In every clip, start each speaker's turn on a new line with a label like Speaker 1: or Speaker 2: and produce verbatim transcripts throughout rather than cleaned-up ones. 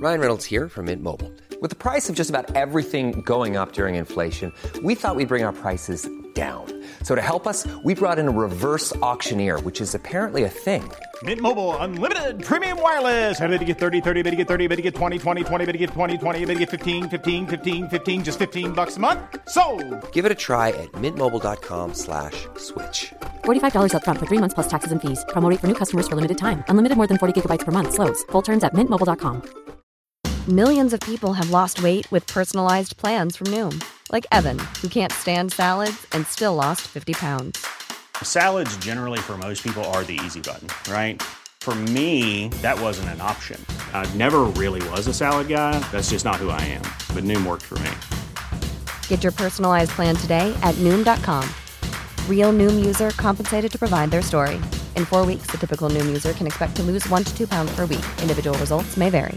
Speaker 1: Ryan Reynolds here from Mint Mobile. With the price of just about everything going up during inflation, we thought we'd bring our prices down. So to help us, we brought in a reverse auctioneer, which is apparently a thing.
Speaker 2: Mint Mobile Unlimited Premium Wireless. How to get thirty, thirty, how to get thirty, how to get twenty, twenty, twenty, how to get twenty, twenty, how to get fifteen, fifteen, fifteen, fifteen, just fifteen bucks a month? Sold!
Speaker 1: Give it a try at mintmobile.com slash switch.
Speaker 3: forty-five dollars up front for three months plus taxes and fees. Promo rate for new customers for limited time. Unlimited more than forty gigabytes per month. Slows full terms at mint mobile dot com.
Speaker 4: Millions of people have lost weight with personalized plans from Noom. Like Evan, who can't stand salads and still lost fifty pounds.
Speaker 2: Salads generally for most people are the easy button, right? For me, that wasn't an option. I never really was a salad guy. That's just not who I am. But Noom worked for me.
Speaker 4: Get your personalized plan today at Noom dot com. Real Noom user compensated to provide their story. In four weeks, the typical Noom user can expect to lose one to two pounds per week. Individual results may vary.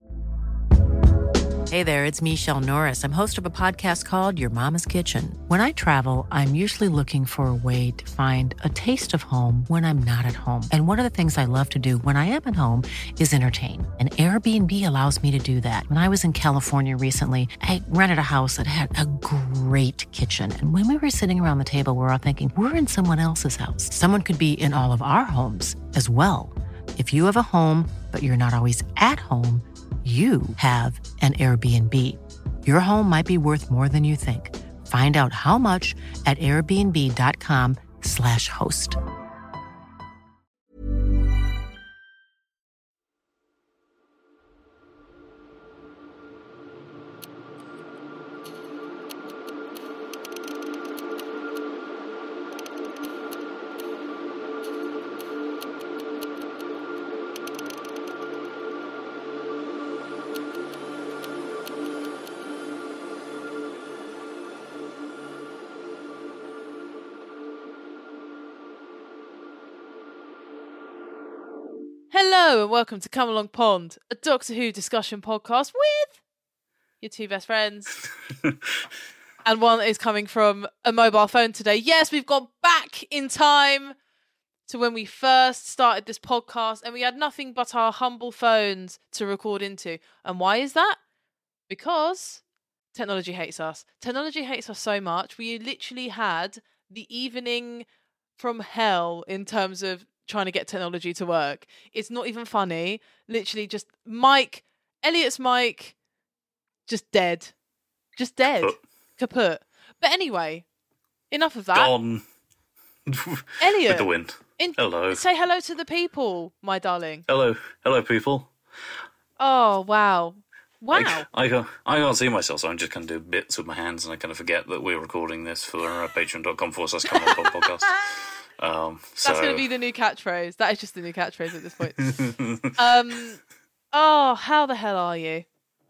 Speaker 5: Hey there, it's Michelle Norris. I'm host of a podcast called Your Mama's Kitchen. When I travel, I'm usually looking for a way to find a taste of home when I'm not at home. And one of the things I love to do when I am at home is entertain. And Airbnb allows me to do that. When I was in California recently, I rented a house that had a great kitchen. And when we were sitting around the table, we were all thinking, we're in someone else's house. Someone could be in all of our homes as well. If you have a home, but you're not always at home, you have an Airbnb. Your home might be worth more than you think. Find out how much at airbnb.com slash host.
Speaker 6: Hello and welcome to Come Along Pond, a Doctor Who discussion podcast with your two best friends. And one is coming from a mobile phone today. Yes, we've gone back in time to when we first started this podcast and we had nothing but our humble phones to record into. And why is that? Because technology hates us. Technology hates us so much. We literally had the evening from hell in terms of trying to get technology to work. It's not even funny. Literally just Mike, Elliot's mic, just dead. Just dead. Kaput. Kaput. But anyway, enough of that.
Speaker 7: Gone.
Speaker 6: Elliot.
Speaker 7: With the wind. In- hello.
Speaker 6: Say hello to the people, my darling.
Speaker 7: Hello. Hello, people.
Speaker 6: Oh, wow. Wow.
Speaker 7: I, I, can't, I can't see myself, so I'm just kind of doing bits with my hands and I kind of forget that we're recording this for uh, patreon.com forward slash Come On podcast. Um, so.
Speaker 6: That's going to be the new catchphrase. That is just the new catchphrase at this point. um, oh, how the hell are you?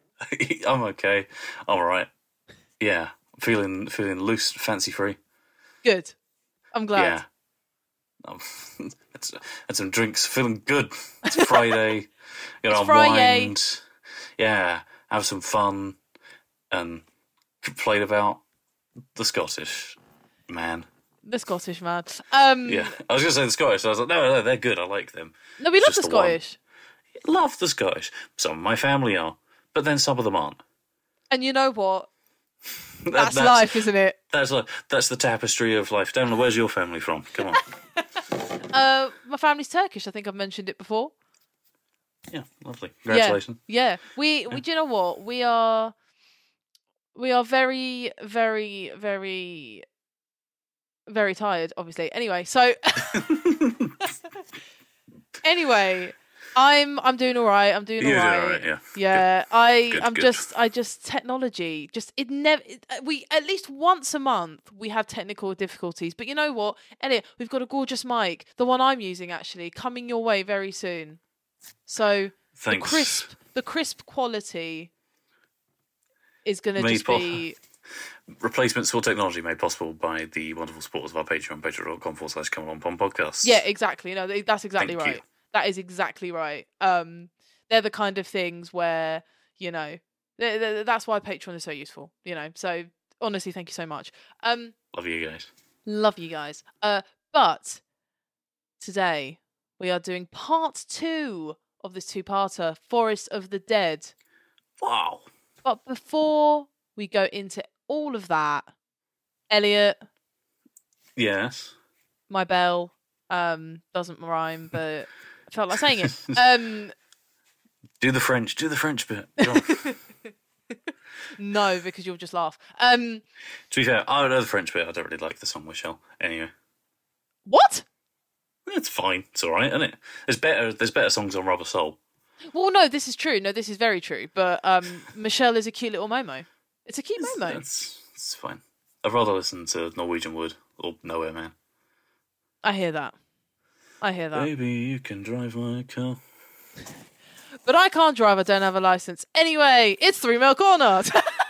Speaker 7: I'm okay. I'm all right. Yeah, feeling feeling loose, fancy free.
Speaker 6: Good. I'm glad.
Speaker 7: Yeah. Um, had, had some drinks, feeling good. It's Friday. You know,
Speaker 6: it's Friday.
Speaker 7: Unwind. Yeah, have some fun and complain about the Scottish man.
Speaker 6: The Scottish man. Um,
Speaker 7: yeah, I was going to say the Scottish. I was like, no, no, they're good. I like them.
Speaker 6: No, we
Speaker 7: it's
Speaker 6: love the, the Scottish.
Speaker 7: One. Love the Scottish. Some of my family are, but then some of them aren't.
Speaker 6: And you know what?
Speaker 7: that,
Speaker 6: that's, that's life, isn't it?
Speaker 7: That's like, that's the tapestry of life. Daniel, where's your family from? Come on.
Speaker 6: uh, my family's Turkish. I think I've mentioned it before.
Speaker 7: Yeah, lovely. Congratulations.
Speaker 6: Yeah, yeah. We, yeah. we. Do you know what? We are. We are very, very, very. Very tired, obviously. Anyway, so anyway, I'm I'm doing all right. I'm doing all
Speaker 7: You're
Speaker 6: right.
Speaker 7: doing all right. Yeah.
Speaker 6: Yeah. Good. I
Speaker 7: good,
Speaker 6: I'm
Speaker 7: good.
Speaker 6: just I just technology. Just it never. It, we at least once a month we have technical difficulties. But you know what, Elliot? We've got a gorgeous mic, the one I'm using actually, coming your way very soon. So
Speaker 7: Thanks.
Speaker 6: the crisp, the crisp quality is going to just
Speaker 7: po-
Speaker 6: be.
Speaker 7: Replacements for technology made possible by the wonderful supporters of our Patreon, patreon.com forward slash Come On Pond podcast.
Speaker 6: Yeah, exactly. No, that's exactly
Speaker 7: Thank
Speaker 6: right.
Speaker 7: you.
Speaker 6: That is exactly right. Um, they're the kind of things where, you know, they're, they're, that's why Patreon is so useful, you know. So, honestly, thank you so much. Um,
Speaker 7: love you guys.
Speaker 6: Love you guys. Uh, but today we are doing part two of this two-parter, Forest of the Dead.
Speaker 7: Wow.
Speaker 6: But before we go into all of that, Elliot,
Speaker 7: Yes.
Speaker 6: my bell um, doesn't rhyme, but I felt like saying it. Um,
Speaker 7: Do the French. Do the French bit. Go on.
Speaker 6: no, because you'll just laugh. Um,
Speaker 7: To be fair, I know the French bit. I don't really like the song Michelle. Anyway,
Speaker 6: what?
Speaker 7: it's fine. It's all right, isn't it? There's better. There's better songs on Rubber Soul.
Speaker 6: Well, no, this is true. No, this is very true. But um, Michelle is a cute little Momo. It's a cute
Speaker 7: It's,
Speaker 6: Momo.
Speaker 7: it's, it's fine. I'd rather listen to Norwegian Wood or Nowhere Man.
Speaker 6: I hear that. I hear that.
Speaker 7: Baby, you can drive my car.
Speaker 6: But I can't drive. I don't have a license. Anyway, it's Three Mile Corner.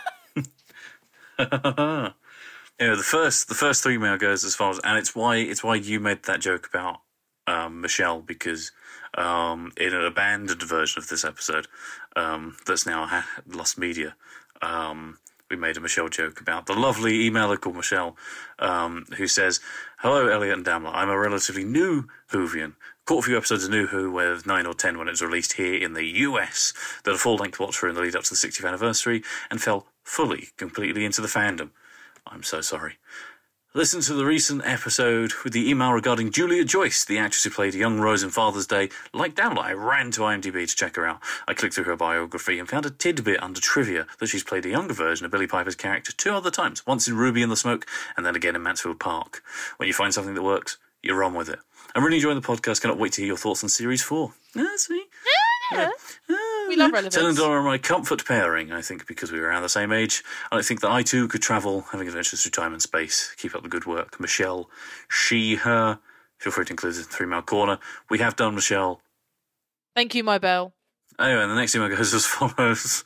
Speaker 7: Yeah, the first the first three mail goes as follows, and it's why it's why you made that joke about um, Michelle, because um, in an abandoned version of this episode um, that's now ha- lost media, um, we made a Michelle joke about the lovely emailer called Michelle, um, who says, "Hello, Elliot and Damler. I'm a relatively new Whovian. Caught a few episodes of New Who, with nine or ten when it was released here in the U S. Did a full-length watch for in the lead up to the sixtieth anniversary, and fell fully, completely into the fandom. I'm so sorry. Listen to the recent episode with the email regarding Julia Joyce, the actress who played young Rose in Father's Day. Like Damler, I ran to IMDb to check her out. I clicked through her biography and found a tidbit under trivia that she's played a younger version of Billie Piper's character two other times, once in Ruby and the Smoke, and then again in Mansfield Park. When you find something that works, you run with it. I'm really enjoying the podcast. Cannot wait to hear your thoughts on Series four. Ah, sweet.
Speaker 6: Yeah.
Speaker 7: Ah,
Speaker 6: We love relevance.
Speaker 7: Ted and Dora are my comfort pairing, I think, because we were around the same age. And I think that I too could travel, having adventures through time and space. Keep up the good work. Michelle, she, her. Feel free to include it in Three Mile Corner. We have done, Michelle.
Speaker 6: Thank you, my bell.
Speaker 7: Anyway, and the next email goes as follows.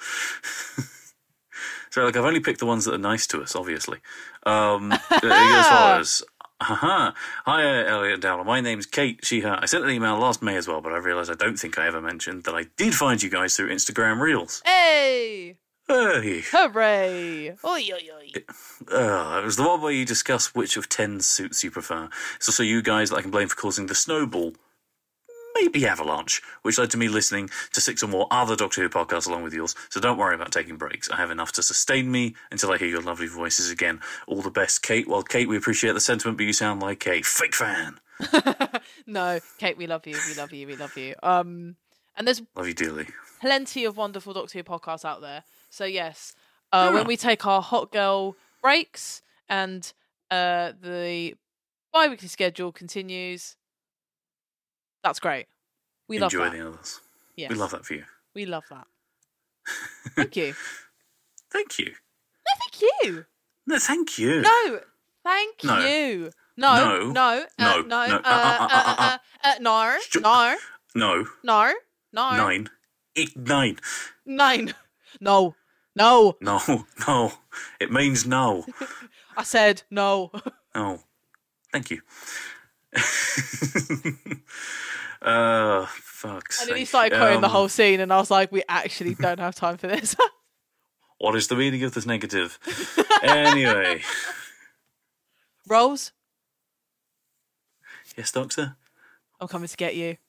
Speaker 7: So, like, I've only picked the ones that are nice to us, obviously. Um, it goes as follows. Haha. Hi, uh, Elliot and Dowler. My name's Kate, she, her. I sent an email last May as well, but I realised I don't think I ever mentioned that I did find you guys through Instagram Reels.
Speaker 6: Hey!
Speaker 7: Hey!
Speaker 6: Hooray! Oi, oi, oi.
Speaker 7: Uh, it was the one where you discuss which of ten suits you prefer. It's also you guys that I can blame for causing the snowball, maybe avalanche, which led to me listening to six or more other Doctor Who podcasts along with yours, so don't worry about taking breaks. I have enough to sustain me until I hear your lovely voices again. All the best, Kate. Well, Kate, we appreciate the sentiment, but you sound like a fake fan.
Speaker 6: No, Kate, we love you, we love you, we love you. Um, and there's
Speaker 7: Love you dearly.
Speaker 6: plenty of wonderful Doctor Who podcasts out there. So yes, uh,
Speaker 7: Yeah.
Speaker 6: when we take our hot girl breaks and uh, the bi-weekly schedule continues, that's great. We love
Speaker 7: Enjoy
Speaker 6: that.
Speaker 7: the others.
Speaker 6: Yes.
Speaker 7: We love that for you.
Speaker 6: We love that. Thank you.
Speaker 7: Thank you.
Speaker 6: No, thank you.
Speaker 7: No, thank you.
Speaker 6: No, thank
Speaker 7: No.
Speaker 6: you. No,
Speaker 7: No.
Speaker 6: no, uh,
Speaker 7: No.
Speaker 6: no,
Speaker 7: No.
Speaker 6: uh,
Speaker 7: Uh, uh,
Speaker 6: uh,
Speaker 7: uh, uh,
Speaker 6: uh, uh, no,
Speaker 7: Sh-
Speaker 6: no,
Speaker 7: No.
Speaker 6: no, no,
Speaker 7: Nine. Eight, nine.
Speaker 6: nine, no, no.
Speaker 7: No. No. It means no.
Speaker 6: I said no.
Speaker 7: Oh. Thank you. uh, fuck's
Speaker 6: And then he
Speaker 7: sake.
Speaker 6: started quoting the
Speaker 7: Um,
Speaker 6: whole scene, and I was like, we actually don't have time for this.
Speaker 7: What is the meaning of this negative? Anyway.
Speaker 6: Rose,
Speaker 7: Yes, Doctor?
Speaker 6: I'm coming to get you.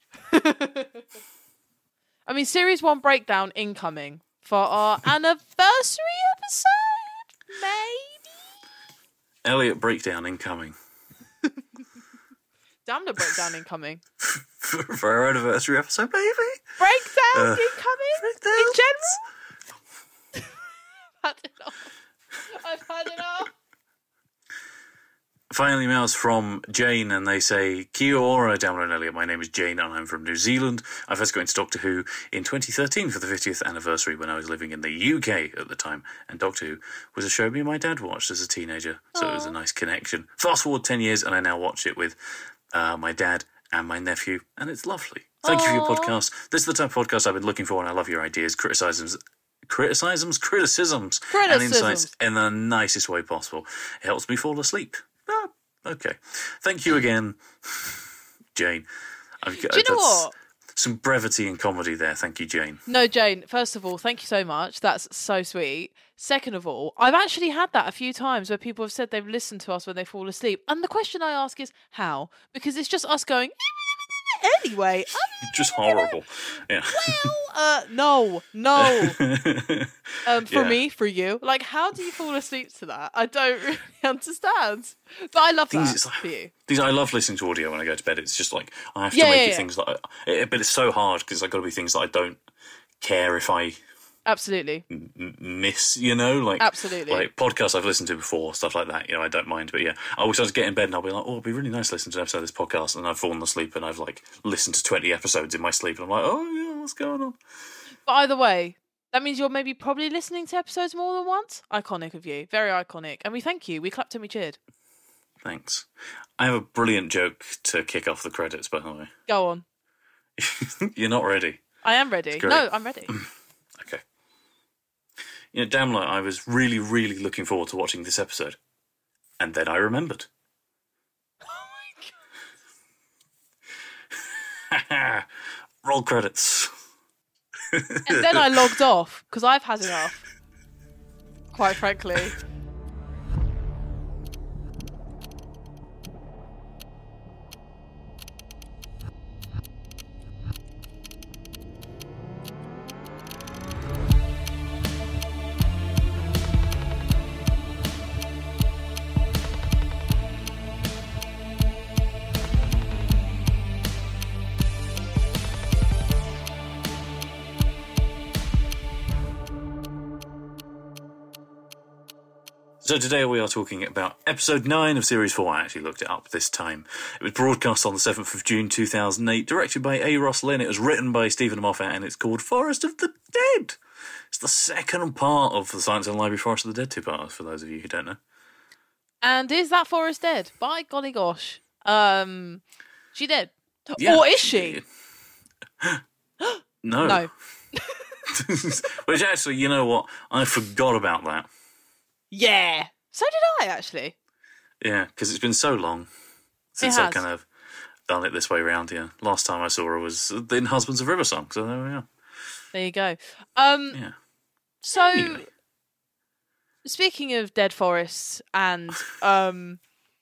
Speaker 6: I mean, series one breakdown incoming for our anniversary episode, maybe?
Speaker 7: Elliot breakdown incoming.
Speaker 6: Damn the breakdown incoming.
Speaker 7: For, for our anniversary episode, baby.
Speaker 6: Breakdown
Speaker 7: Uh,
Speaker 6: incoming in general? I've had enough. I've had enough.
Speaker 7: Final emails from Jane, and they say, Kia ora, Damler and Elliot. My name is Jane, and I'm from New Zealand. I first got into Doctor Who in twenty thirteen for the fiftieth anniversary when I was living in the U K at the time, and Doctor Who was a show me and my dad watched as a teenager, so it was a nice connection. Fast forward ten years, and I now watch it with uh, my dad and my nephew, and it's lovely. Thank you for your podcast. This is the type of podcast I've been looking for, and I love your ideas, criticisms, criticisms, criticisms, and insights
Speaker 6: Criticisms.
Speaker 7: in the nicest way possible. It helps me fall asleep. Oh, okay. Thank you again, Jane. I've got,
Speaker 6: Do you know
Speaker 7: that's
Speaker 6: what?
Speaker 7: Some brevity and comedy there. Thank you, Jane.
Speaker 6: No, Jane, first of all, thank you so much. That's so sweet. Second of all, I've actually had that a few times where people have said they've listened to us when they fall asleep. And the question I ask is, how? Because it's just us going, Anyway, um,
Speaker 7: Just horrible. Yeah.
Speaker 6: well, uh, no, no. Um, for
Speaker 7: Yeah.
Speaker 6: me, for you, like, how do you fall asleep to that? I don't really understand. But I love
Speaker 7: Things
Speaker 6: that
Speaker 7: it's like-
Speaker 6: for you.
Speaker 7: These I love listening to audio when I go to bed. It's just like I have to
Speaker 6: Yeah,
Speaker 7: make
Speaker 6: yeah,
Speaker 7: it
Speaker 6: yeah.
Speaker 7: things that, I, it, but it's so hard because I've got to be things that I don't care if I
Speaker 6: Absolutely,
Speaker 7: m- miss. You know, like
Speaker 6: Absolutely.
Speaker 7: like podcasts I've listened to before, stuff like that. You know, I don't mind. But yeah, I always just get in bed and I'll be like, oh, it'd be really nice listening to an episode of this podcast, and I've fallen asleep and I've like listened to twenty episodes in my sleep, and I'm like, oh yeah, what's going on?
Speaker 6: But either way, that means you're maybe probably listening to episodes more than once. Iconic of you, very iconic, and we thank you. We clapped and we cheered.
Speaker 7: Thanks. I have a brilliant joke to kick off the credits. By the way,
Speaker 6: Go on.
Speaker 7: you're not ready.
Speaker 6: I am ready.
Speaker 7: great.
Speaker 6: No, I'm ready.
Speaker 7: Okay. You know, damn like I was really, really looking forward to watching this episode. And then I remembered. Oh my god. Roll credits.
Speaker 6: And then I logged off because I've had enough. Quite frankly.
Speaker 7: So today we are talking about episode nine of series four. I actually looked it up this time. It was broadcast on the seventh of June two thousand eight, directed by A. Ross Lynn. It was written by Stephen Moffat, and it's called Forest of the Dead. It's the second part of the Science and Library Forest of the Dead two parts, for those of you who don't know.
Speaker 6: And is that Forrest dead? By golly gosh. Um, she dead.
Speaker 7: Yeah.
Speaker 6: Or is she?
Speaker 7: No.
Speaker 6: No.
Speaker 7: Which actually, you know what? I forgot about that.
Speaker 6: Yeah. So did I, actually.
Speaker 7: Yeah, because it's been so long since
Speaker 6: It
Speaker 7: I've
Speaker 6: has.
Speaker 7: kind of done it this way round. Yeah, last time I saw her was in Husbands of Riversong. So there we are.
Speaker 6: There you go. Um,
Speaker 7: Yeah.
Speaker 6: So,
Speaker 7: Anyway.
Speaker 6: speaking of dead forests and um,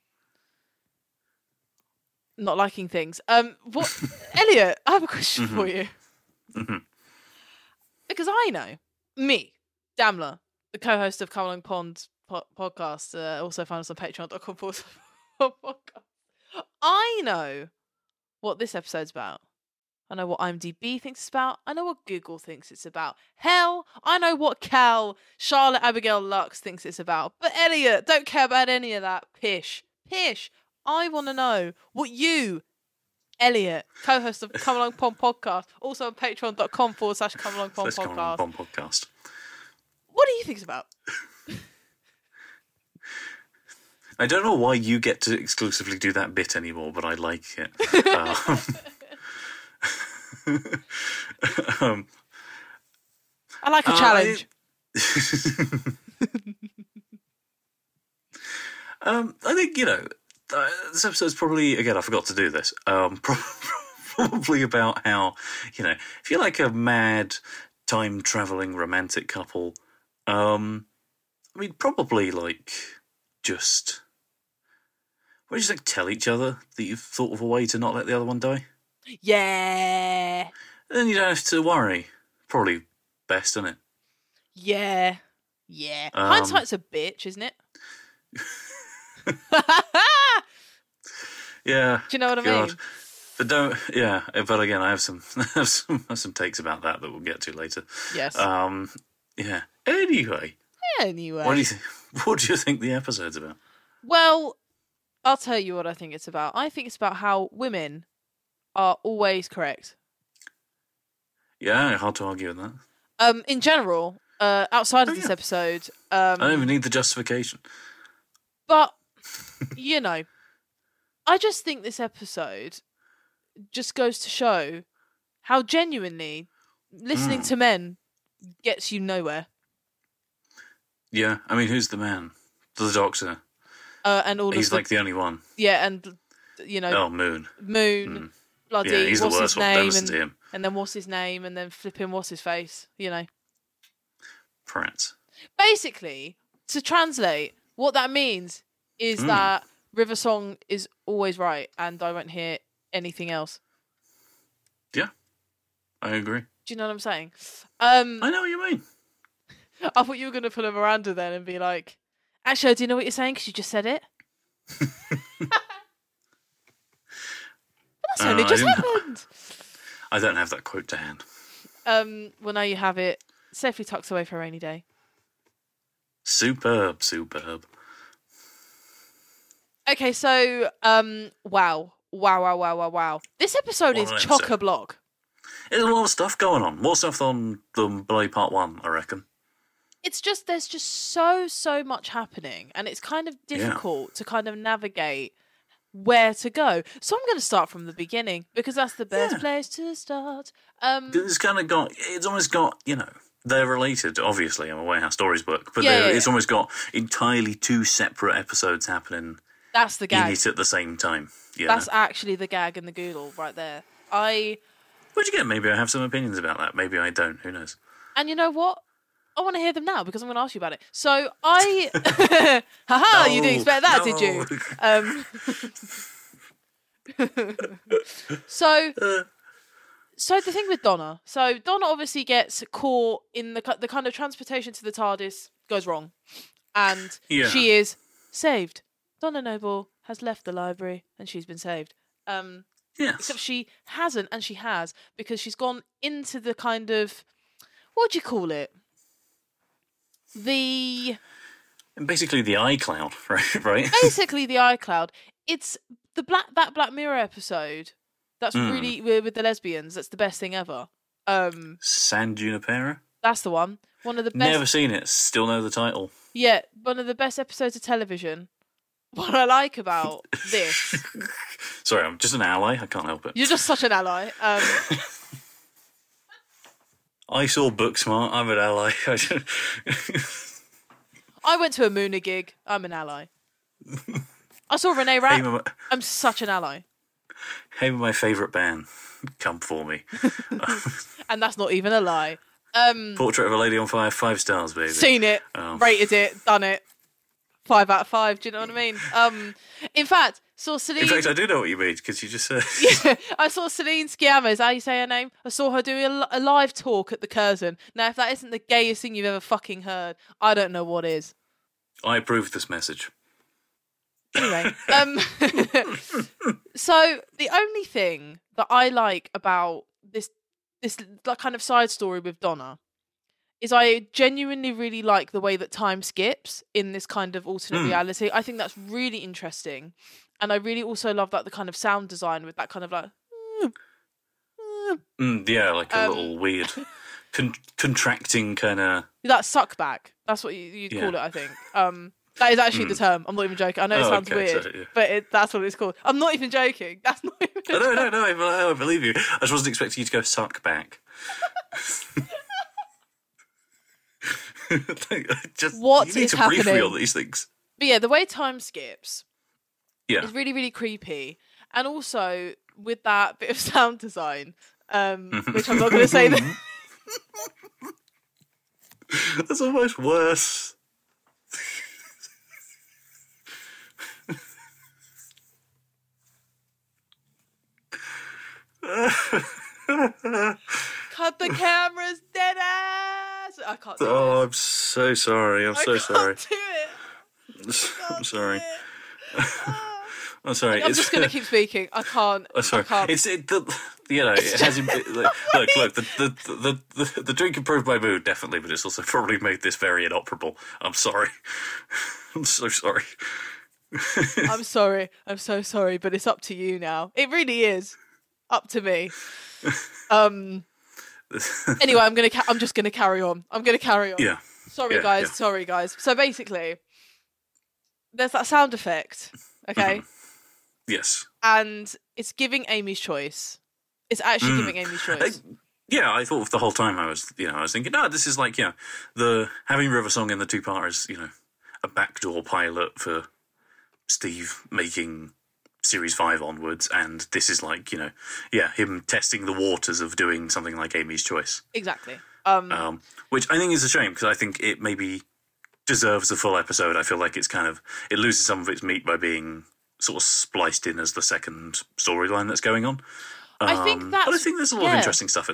Speaker 6: not liking things, um, what, Elliot? I have a question for you.
Speaker 7: Mhm.
Speaker 6: Because I know me, Damler, the co-host of Come Along Pond po- podcast. Uh, also find us on Patreon.com forward slash podcast. I know what this episode's about. I know what IMDb thinks it's about. I know what Google thinks it's about. Hell, I know what Cal, Charlotte Abigail Lux thinks it's about. But Elliot, don't care about any of that. Pish. Pish. I want to know what you, Elliot, co-host of Come Along Pond podcast, also on patreon.com forward slash Come Along Pond
Speaker 7: Let's come on
Speaker 6: podcast.
Speaker 7: Pond podcast.
Speaker 6: What do you think it's about?
Speaker 7: I don't know why you get to exclusively do that bit anymore, but I like it. um, um,
Speaker 6: I like a
Speaker 7: Uh,
Speaker 6: challenge.
Speaker 7: um, I think, you know, uh, this episode's probably, again, I forgot to do this, um, pro- probably about how, you know, if you're like a mad time-travelling romantic couple, um, I mean, probably, like, just, what do you think, tell each other that you've thought of a way to not let the other one die?
Speaker 6: Yeah.
Speaker 7: Then you don't have to worry. Probably best, isn't it?
Speaker 6: Yeah. Yeah.
Speaker 7: Um,
Speaker 6: Hindsight's a bitch, isn't it?
Speaker 7: Yeah.
Speaker 6: Do you know what I
Speaker 7: God.
Speaker 6: mean?
Speaker 7: But don't, yeah. But again, I have some, I have some, I have some takes about that that we'll get to later.
Speaker 6: Yes.
Speaker 7: Um, yeah. Anyway,
Speaker 6: Anyway.
Speaker 7: what do you think? What do you think the episode's about?
Speaker 6: Well, I'll tell you what I think it's about. I think it's about how women are always correct.
Speaker 7: Yeah, hard to argue with that.
Speaker 6: Um, in general, uh, outside of
Speaker 7: Oh,
Speaker 6: this
Speaker 7: yeah.
Speaker 6: episode,
Speaker 7: I don't
Speaker 6: um,
Speaker 7: even need the justification.
Speaker 6: but you know, I just think this episode just goes to show how genuinely listening
Speaker 7: Mm.
Speaker 6: to men gets you nowhere.
Speaker 7: Yeah, I mean, who's the man? The doctor.
Speaker 6: Uh, and all
Speaker 7: He's
Speaker 6: of the,
Speaker 7: like the only one.
Speaker 6: yeah, and you know,
Speaker 7: Oh, Moon.
Speaker 6: Moon,
Speaker 7: Mm.
Speaker 6: bloody,
Speaker 7: Yeah, he's the
Speaker 6: what's
Speaker 7: worst
Speaker 6: his
Speaker 7: one. Don't
Speaker 6: name,
Speaker 7: listen
Speaker 6: and,
Speaker 7: to him.
Speaker 6: and then what's his name, and then flipping what's his face, you know.
Speaker 7: Pratt.
Speaker 6: Basically, to translate, what that means is
Speaker 7: Mm.
Speaker 6: that River Song is always right, and I won't hear anything else.
Speaker 7: I agree.
Speaker 6: Do you know what I'm saying? Um,
Speaker 7: I know what you mean.
Speaker 6: I thought you were going to pull a Miranda then and be like, actually, do you know what you're saying? Because you just said it. But that's only
Speaker 7: Uh, I
Speaker 6: just
Speaker 7: didn't-
Speaker 6: happened.
Speaker 7: I don't have that quote to hand.
Speaker 6: Um, well, now you have it safely tucked away for a rainy day.
Speaker 7: Superb, superb.
Speaker 6: Okay, so, um, wow. Wow, wow, wow, wow, wow. This episode
Speaker 7: What
Speaker 6: is
Speaker 7: an episode.
Speaker 6: chock-a-block.
Speaker 7: There's a lot of stuff going on. More stuff than, than Bloody Part one, I reckon.
Speaker 6: It's just, there's just so, so much happening. And it's kind of difficult to kind of navigate where to go. So I'm going to start from the beginning because that's the best
Speaker 7: Yeah.
Speaker 6: place to start. Um,
Speaker 7: It's kind of got, it's almost got, you know, they're related, obviously. I'm aware how stories work. But
Speaker 6: Yeah,
Speaker 7: they're
Speaker 6: yeah,
Speaker 7: it's
Speaker 6: yeah.
Speaker 7: almost got entirely two separate episodes happening
Speaker 6: that's the
Speaker 7: in
Speaker 6: gag.
Speaker 7: it at the same time. Yeah.
Speaker 6: That's actually the gag and the goodle right there. I
Speaker 7: Which again, maybe I have some opinions about that. Maybe I don't. Who knows?
Speaker 6: and you know what? I want to hear them now because I'm going to ask you about it. So I, haha, you didn't expect that, did you? Um, so, so the thing with Donna. So Donna obviously gets caught in the the kind of transportation to the TARDIS goes wrong, and
Speaker 7: Yeah.
Speaker 6: she is saved. Donna Noble has left the library and she's been saved. Um,
Speaker 7: Yes.
Speaker 6: Except she hasn't, and she has, because she's gone into the kind of, what do you call it? The,
Speaker 7: Basically the iCloud, right? right?
Speaker 6: basically the iCloud. It's the Black, that Black Mirror episode that's
Speaker 7: Mm.
Speaker 6: really, with, with the lesbians, that's the best thing ever. Um,
Speaker 7: San Junipero?
Speaker 6: That's the one. One of the best,
Speaker 7: Never seen it. Still know the title.
Speaker 6: yeah, one of the best episodes of television. What I like about this,
Speaker 7: Sorry, I'm just an ally. I can't help it.
Speaker 6: you're just such an ally. Um,
Speaker 7: I saw Booksmart. I'm an ally.
Speaker 6: I went to a Moona gig. I'm an ally. I saw Renee Rapp.
Speaker 7: Name of my,
Speaker 6: I'm such an ally.
Speaker 7: name of my favourite band. Come for me.
Speaker 6: And that's not even a lie. Um,
Speaker 7: Portrait of a Lady on Fire. Five stars, baby.
Speaker 6: seen it,
Speaker 7: Oh.
Speaker 6: rated it, done it. Five out of five. Do you know what I mean? Um, in fact, saw Celine.
Speaker 7: In fact, I do know what you mean because you just said.
Speaker 6: Yeah, I saw Celine Sciamma. Is that how you say her name? I saw her doing a, a live talk at the Curzon. Now, if that isn't the gayest thing you've ever fucking heard, I don't know what is.
Speaker 7: I approve this message.
Speaker 6: Anyway, um, so the only thing that I like about this this like kind of side story with Donna is I genuinely really like the way that time skips in this kind of alternate
Speaker 7: Mm.
Speaker 6: reality. I think that's really interesting, and I really also love that the kind of sound design with that kind of like
Speaker 7: Mm, yeah, like a
Speaker 6: Um,
Speaker 7: little weird con- contracting kind of.
Speaker 6: that suck back. That's what you, you'd call it,
Speaker 7: Yeah.
Speaker 6: I think. Um, that is actually the term. I'm not even joking. I know it
Speaker 7: Oh,
Speaker 6: sounds
Speaker 7: okay,
Speaker 6: weird,
Speaker 7: so, yeah.
Speaker 6: but it, that's what it's called. I'm not even joking. That's not even.
Speaker 7: Oh, no, no, no, I, I believe you. I just wasn't expecting you to go suck back. just,
Speaker 6: What
Speaker 7: you need
Speaker 6: is
Speaker 7: to brief me
Speaker 6: happening?
Speaker 7: on these things.
Speaker 6: But yeah, the way time skips
Speaker 7: Yeah.
Speaker 6: is really, really creepy. And also with that bit of sound design, um, which I'm not going to say that.
Speaker 7: That's almost worse.
Speaker 6: Cut the cameras, dead ass. I can't do
Speaker 7: Oh,
Speaker 6: this.
Speaker 7: I'm so sorry. I'm
Speaker 6: I
Speaker 7: so
Speaker 6: can't
Speaker 7: sorry.
Speaker 6: do it.
Speaker 7: I'm sorry.
Speaker 6: Ah.
Speaker 7: I'm sorry.
Speaker 6: I'm
Speaker 7: It's-
Speaker 6: just going to keep speaking. I can't.
Speaker 7: Oh, sorry.
Speaker 6: I can't.
Speaker 7: It's it, the, you know, it has. Like, look, look. The the, the the the drink improved my mood definitely, but it's also probably made this very inoperable. I'm sorry. I'm so sorry.
Speaker 6: I'm sorry. I'm so sorry, but it's up to you now. It really is up to me. Um. Anyway, I'm gonna. Ca- I'm just gonna carry on. I'm gonna carry on.
Speaker 7: Yeah.
Speaker 6: Sorry,
Speaker 7: Yeah,
Speaker 6: guys.
Speaker 7: yeah.
Speaker 6: Sorry, guys. So basically, there's that sound effect. Okay.
Speaker 7: Mm-hmm. Yes.
Speaker 6: And it's giving Amy's choice. It's actually
Speaker 7: Mm.
Speaker 6: giving Amy's
Speaker 7: I,
Speaker 6: choice.
Speaker 7: yeah, I thought the whole time I was, you know, I was thinking, no, this is like, you know, the having River Song in the two parters, you know, a backdoor pilot for Steve making series five onwards, and this is like, you know, yeah, him testing the waters of doing something like Amy's Choice.
Speaker 6: Exactly. Um,
Speaker 7: Um, which I think is a shame because I think it maybe deserves a full episode. I feel like it's kind of it loses some of its meat by being sort of spliced in as the second storyline that's going on. Um,
Speaker 6: I think
Speaker 7: but I
Speaker 6: that's-
Speaker 7: think there's a lot
Speaker 6: yeah.
Speaker 7: of interesting stuff in there.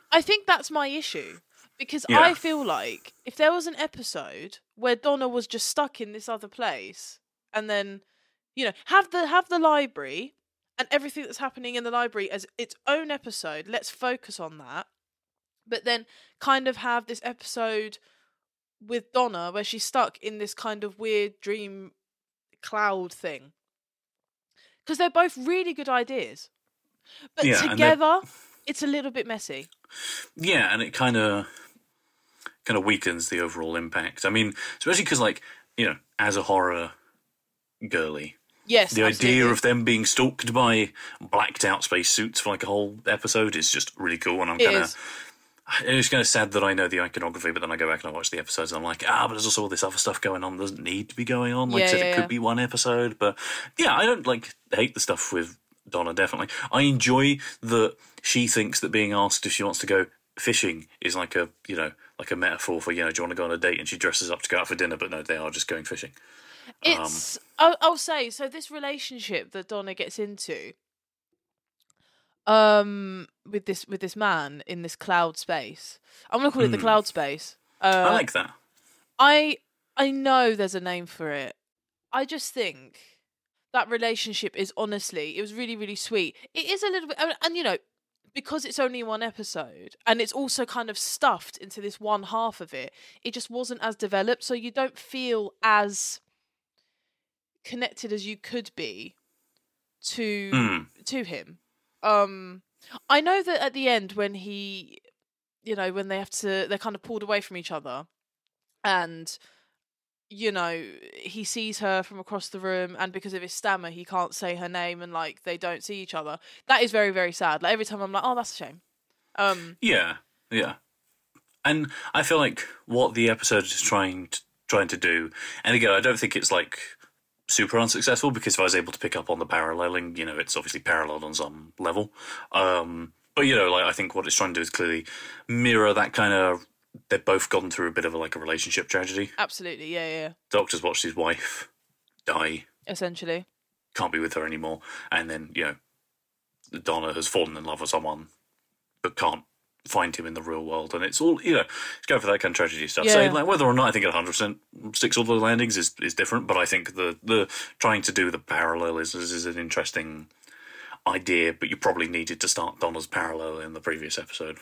Speaker 6: I think that's my issue. Because
Speaker 7: Yeah.
Speaker 6: I feel like if there was an episode where Donna was just stuck in this other place, and then, you know, have the have the library and everything that's happening in the library as its own episode, let's focus on that. But then kind of have this episode with Donna where she's stuck in this kind of weird dream cloud thing. Because they're both really good ideas. But
Speaker 7: Yeah, and
Speaker 6: together, it's a little bit messy.
Speaker 7: Yeah, and it kind of kind of weakens the overall impact. I mean, especially because, like, you know, as a horror girly,
Speaker 6: Yes,
Speaker 7: the
Speaker 6: absolutely.
Speaker 7: idea of them being stalked by blacked out spacesuits for like a whole episode is just really cool. And I'm
Speaker 6: It
Speaker 7: kind
Speaker 6: is.
Speaker 7: of, it's kind of sad that I know the iconography, but then I go back and I watch the episodes and I'm like, ah, but there's also all this other stuff going on that doesn't need to be going on. Like
Speaker 6: Yeah,
Speaker 7: I said,
Speaker 6: yeah,
Speaker 7: it could
Speaker 6: yeah.
Speaker 7: be one episode, but yeah, I don't like hate the stuff with Donna. Definitely, I enjoy that she thinks that being asked if she wants to go fishing is like a, you know, like a metaphor for, you know, do you want to go on a date, and she dresses up to go out for dinner, but no, they are just going fishing.
Speaker 6: It's. I'll, I'll say so. This relationship that Donna gets into, um, with this with this man in this cloud space. I'm gonna call it the cloud space. Uh,
Speaker 7: I like that.
Speaker 6: I I know there's a name for it. I just think that relationship is honestly, it was really really sweet. It is a little bit, and, and you know, because it's only one episode and it's also kind of stuffed into this one half of it. It just wasn't as developed, so you don't feel as connected as you could be to
Speaker 7: Mm.
Speaker 6: to him. Um, I know that at the end when he, you know, when they have to, they're kind of pulled away from each other, and you know he sees her from across the room, and because of his stammer, he can't say her name, and like they don't see each other. That is very very sad. Like every time I'm like, oh, that's a shame. Um,
Speaker 7: Yeah, yeah. And I feel like what the episode is trying to, trying to do, and again, I don't think it's like super unsuccessful, because if I was able to pick up on the paralleling, you know, it's obviously paralleled on some level. Um, but, you know, like I think what it's trying to do is clearly mirror that kind of, they've both gone through a bit of a, like a relationship tragedy.
Speaker 6: absolutely, yeah, yeah,
Speaker 7: Doctor's watched his wife die,
Speaker 6: essentially.
Speaker 7: can't be with her anymore, and then, you know, Donna has fallen in love with someone but can't find him in the real world, and it's all, you know, it's going for that kind of tragedy stuff.
Speaker 6: Yeah.
Speaker 7: So like, whether or not I think it one hundred percent sticks all the landings is, is different, but I think the, the trying to do the parallelisms is an interesting idea, but you probably needed to start Donna's parallel in the previous episode.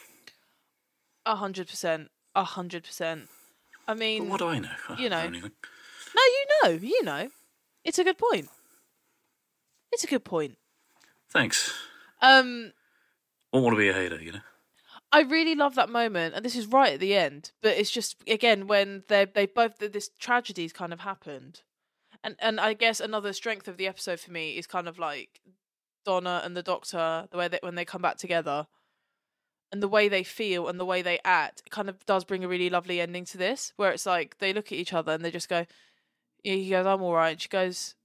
Speaker 6: A hundred percent, a hundred percent. I mean,
Speaker 7: But what do I know? I
Speaker 6: you
Speaker 7: don't
Speaker 6: know.
Speaker 7: anything.
Speaker 6: no, you know, you know, it's a good point. It's a good point.
Speaker 7: Thanks.
Speaker 6: Um,
Speaker 7: Won't want to be a hater, you know?
Speaker 6: I really love that moment, and this is right at the end. But it's just again when they they both this tragedy's kind of happened, and and I guess another strength of the episode for me is kind of like Donna and the Doctor, the way that when they come back together, and the way they feel and the way they act, it kind of does bring a really lovely ending to this, where it's like they look at each other and they just go, yeah, he goes, I'm all right, and she goes,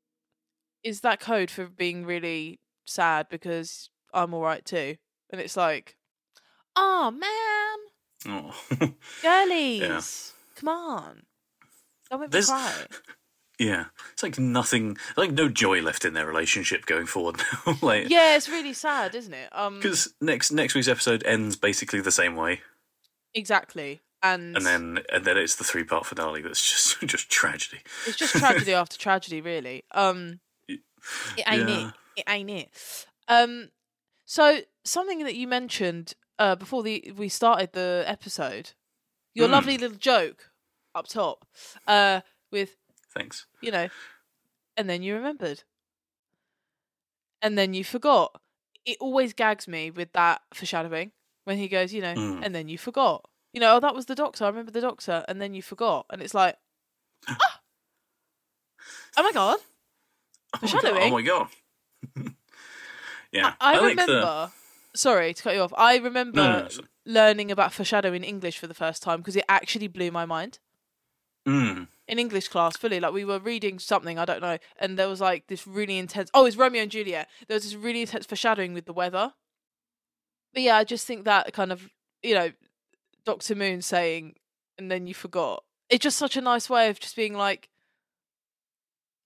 Speaker 6: is that code for being really sad because I'm all right too? And it's like, oh man,
Speaker 7: Oh.
Speaker 6: girlies,
Speaker 7: Yeah.
Speaker 6: come on, don't make me
Speaker 7: There's-
Speaker 6: cry.
Speaker 7: Yeah. It's like nothing, like no joy left in their relationship going forward now. Like,
Speaker 6: Yeah, it's really sad, isn't it? Um,
Speaker 7: because next next week's episode ends basically the same way,
Speaker 6: exactly, and,
Speaker 7: and then and then it's the three part finale that's just just tragedy.
Speaker 6: it's just tragedy after tragedy, really. Um, it ain't
Speaker 7: Yeah.
Speaker 6: it. It ain't it. Um, so something that you mentioned uh before the we started the episode, your
Speaker 7: Mm.
Speaker 6: lovely little joke up top, uh, with
Speaker 7: Thanks.
Speaker 6: you know, and then you remembered, and then you forgot. It always gags me with that foreshadowing when he goes, you know,
Speaker 7: Mm.
Speaker 6: and then you forgot. You know, oh, that was the Doctor. I remember the Doctor, and then you forgot, and it's like, ah! Oh my god,
Speaker 7: Oh my god!
Speaker 6: Foreshadowing?
Speaker 7: Oh my god. Yeah,
Speaker 6: I, I
Speaker 7: like
Speaker 6: remember. Sorry to cut you off. I remember
Speaker 7: No, no, no, sorry.
Speaker 6: learning about foreshadowing in English for the first time because it actually blew my mind.
Speaker 7: The, mm,
Speaker 6: In English class, fully, like we were reading something, I don't know, and there was like this really intense. Oh, it's Romeo and Juliet. There was this really intense foreshadowing with the weather. But yeah, I just think that kind of, you know, Doctor Moon saying, and then you forgot. It's just such a nice way of just being like,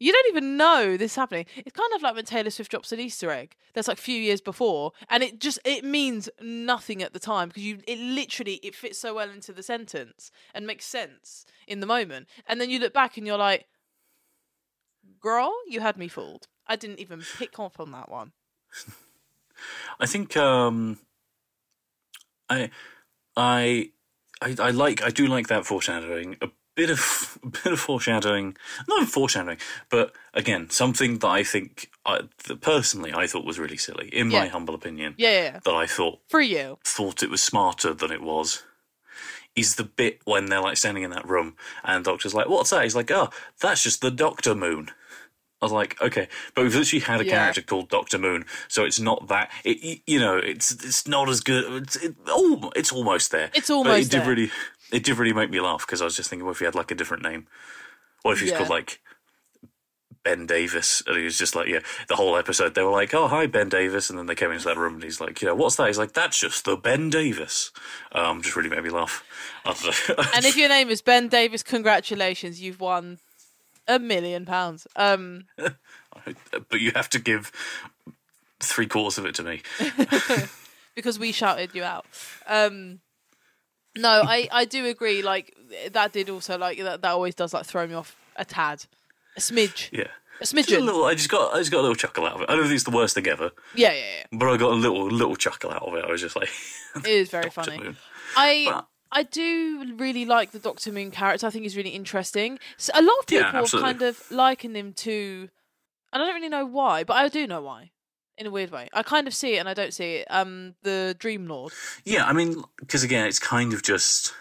Speaker 6: You don't even know this is happening. It's kind of like when Taylor Swift drops an Easter egg that's like a few years before, and it just it means nothing at the time because you it literally it fits so well into the sentence and makes sense in the moment, and then you look back and you're like, "Girl, you had me fooled. I didn't even pick up on that one."
Speaker 7: I think um, I, I, I, I like I do like that foreshadowing. A bit of a bit of foreshadowing, not even foreshadowing, but again, something that I think I, that personally I thought was really silly, in
Speaker 6: Yeah.
Speaker 7: my humble opinion.
Speaker 6: Yeah, yeah, yeah.
Speaker 7: That I thought
Speaker 6: For you.
Speaker 7: thought it was smarter than it was. Is the bit when they're like standing in that room and the Doctor's like, "What's that?" He's like, "Oh, that's just the Doctor Moon." I was like, okay, but we've literally had a
Speaker 6: Yeah.
Speaker 7: character called Doctor Moon, so it's not that. It, you know, it's it's not as good. It's it, oh, it's almost there.
Speaker 6: It's
Speaker 7: But
Speaker 6: almost
Speaker 7: it did
Speaker 6: there.
Speaker 7: really, it did really make me laugh because I was just thinking, what if he had like a different name? What if he's
Speaker 6: Yeah.
Speaker 7: called like Ben Davis? And he was just like, yeah, the whole episode they were like, "Oh, hi, Ben Davis," and then they came into that room and he's like, you know, "What's that?" He's like, "That's just the Ben Davis." Um, just really made me laugh. I don't know.
Speaker 6: And if your name is Ben Davis, congratulations, you've won a million pounds. Um,
Speaker 7: But you have to give three quarters of it to me.
Speaker 6: because we shouted you out. Um, no, I, I do agree. Like that did also like that. That always does like throw me off a tad, a smidge,
Speaker 7: Yeah.
Speaker 6: a
Speaker 7: Just a
Speaker 6: smidgen.
Speaker 7: little, I just got I just got a little chuckle out of it. I don't think it's the worst thing ever,
Speaker 6: Yeah, yeah, yeah.
Speaker 7: but I got a little little chuckle out of it. I was just like,
Speaker 6: It is very
Speaker 7: Doctor
Speaker 6: funny.
Speaker 7: Moon.
Speaker 6: I
Speaker 7: But-
Speaker 6: I do really like the Doctor Moon character. I think he's really interesting. So a lot of
Speaker 7: Yeah,
Speaker 6: people have
Speaker 7: absolutely.
Speaker 6: kind of likened him to, and I don't really know why, but I do know why. In a weird way, I kind of see it and I don't see it. Um, the Dream Lord.
Speaker 7: Yeah, I mean, because again, it's kind of just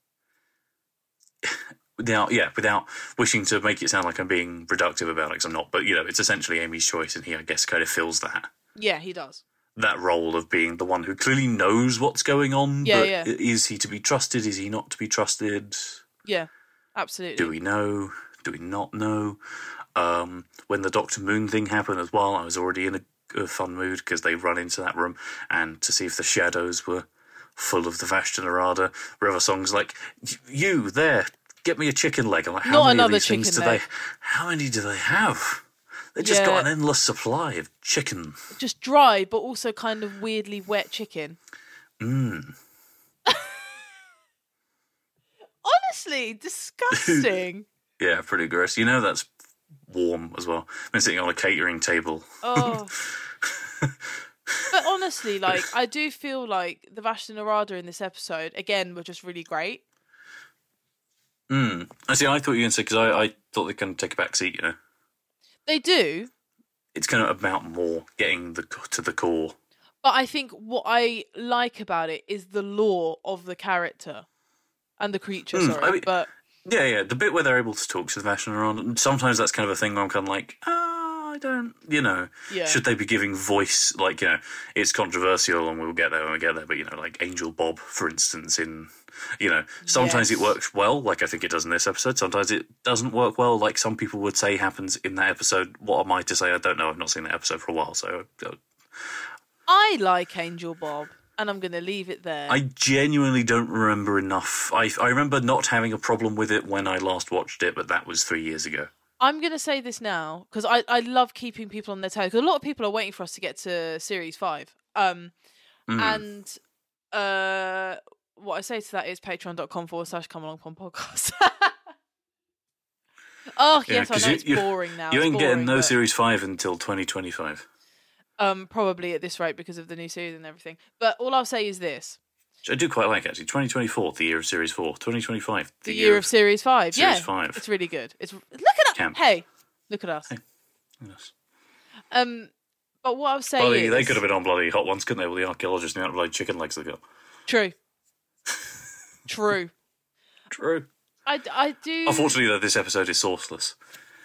Speaker 7: without yeah, without wishing to make it sound like I'm being reductive about it, because I'm not. But you know, it's essentially Amy's choice, and he, I guess, kind of fills that
Speaker 6: Yeah, he does.
Speaker 7: that role of being the one who clearly knows what's going on.
Speaker 6: Yeah,
Speaker 7: but
Speaker 6: yeah.
Speaker 7: Is he to be trusted? Is he not to be trusted?
Speaker 6: Yeah, absolutely.
Speaker 7: Do we know? Do we not know? Um, when the Doctor Moon thing happened as well, I was already in a, a fun mood because they run into that room and to see if the shadows were full of the Vashta Narada. River Song's like, "You there, get me a chicken leg." I'm like, how
Speaker 6: Not
Speaker 7: many of
Speaker 6: another
Speaker 7: these things do
Speaker 6: chicken leg.
Speaker 7: they? How many do they have? They just
Speaker 6: Yeah.
Speaker 7: got an endless supply of chicken.
Speaker 6: Just dry, but also kind of weirdly wet chicken.
Speaker 7: Mmm.
Speaker 6: Honestly, disgusting.
Speaker 7: Yeah, pretty gross. You know that's warm as well. I've been sitting on a catering table.
Speaker 6: Oh. But honestly, like, I do feel like the Vashta Narada in this episode, again, were just really great.
Speaker 7: Mm. I see. I thought you were going to say, because I, I thought they can take a back seat. You know,
Speaker 6: They do,
Speaker 7: it's kind of about more getting the to the core.
Speaker 6: but I think what I like about it is the lore of the character and the creature,
Speaker 7: Mm,
Speaker 6: sorry.
Speaker 7: I mean-
Speaker 6: but
Speaker 7: Yeah, yeah. The bit where they're able to talk to the Vashta Narada, sometimes that's kind of a thing where I'm kind of like, ah, I don't, you know,
Speaker 6: Yeah.
Speaker 7: should they be giving voice? Like, you know, it's controversial, and we'll get there when we get there. But you know, like Angel Bob, for instance, in, you know, sometimes
Speaker 6: Yes.
Speaker 7: it works well, like I think it does in this episode. Sometimes it doesn't work well, like some people would say happens in that episode. What am I to say? I don't know. I've not seen that episode for a while, so. Uh,
Speaker 6: I like Angel Bob, and I'm going to leave it there.
Speaker 7: I genuinely don't remember enough. I I remember not having a problem with it when I last watched it, but that was three years ago.
Speaker 6: I'm going to say this now because I, I love keeping people on their toes. 'Cause a lot of people are waiting for us to get to series five. Um,
Speaker 7: Mm.
Speaker 6: And uh, what I say to that is patreon.com forward slash come along pond podcast. Oh,
Speaker 7: Yeah,
Speaker 6: yes, I
Speaker 7: 'cause
Speaker 6: know
Speaker 7: you-
Speaker 6: it's
Speaker 7: you-
Speaker 6: boring now.
Speaker 7: You
Speaker 6: It's
Speaker 7: ain't getting
Speaker 6: boring,
Speaker 7: no
Speaker 6: but,
Speaker 7: Series five until twenty twenty-five.
Speaker 6: Um, probably at this rate because of the new series and everything. But all I'll say is this.
Speaker 7: Which I do quite like, actually. twenty twenty-four, the year of Series four. twenty twenty-five, the,
Speaker 6: The year of Series five.
Speaker 7: Series
Speaker 6: yeah,
Speaker 7: five.
Speaker 6: It's really good. It's Look at us.
Speaker 7: Camp.
Speaker 6: Hey, look at us.
Speaker 7: Hey. Yes.
Speaker 6: Um, But what I was saying
Speaker 7: Bloody,
Speaker 6: is...
Speaker 7: they could have been on bloody hot ones, couldn't they, with the archaeologists and the amount of bloody chicken legs they got.
Speaker 6: True. True.
Speaker 7: True.
Speaker 6: I, I do...
Speaker 7: Unfortunately, though, this episode is sourceless.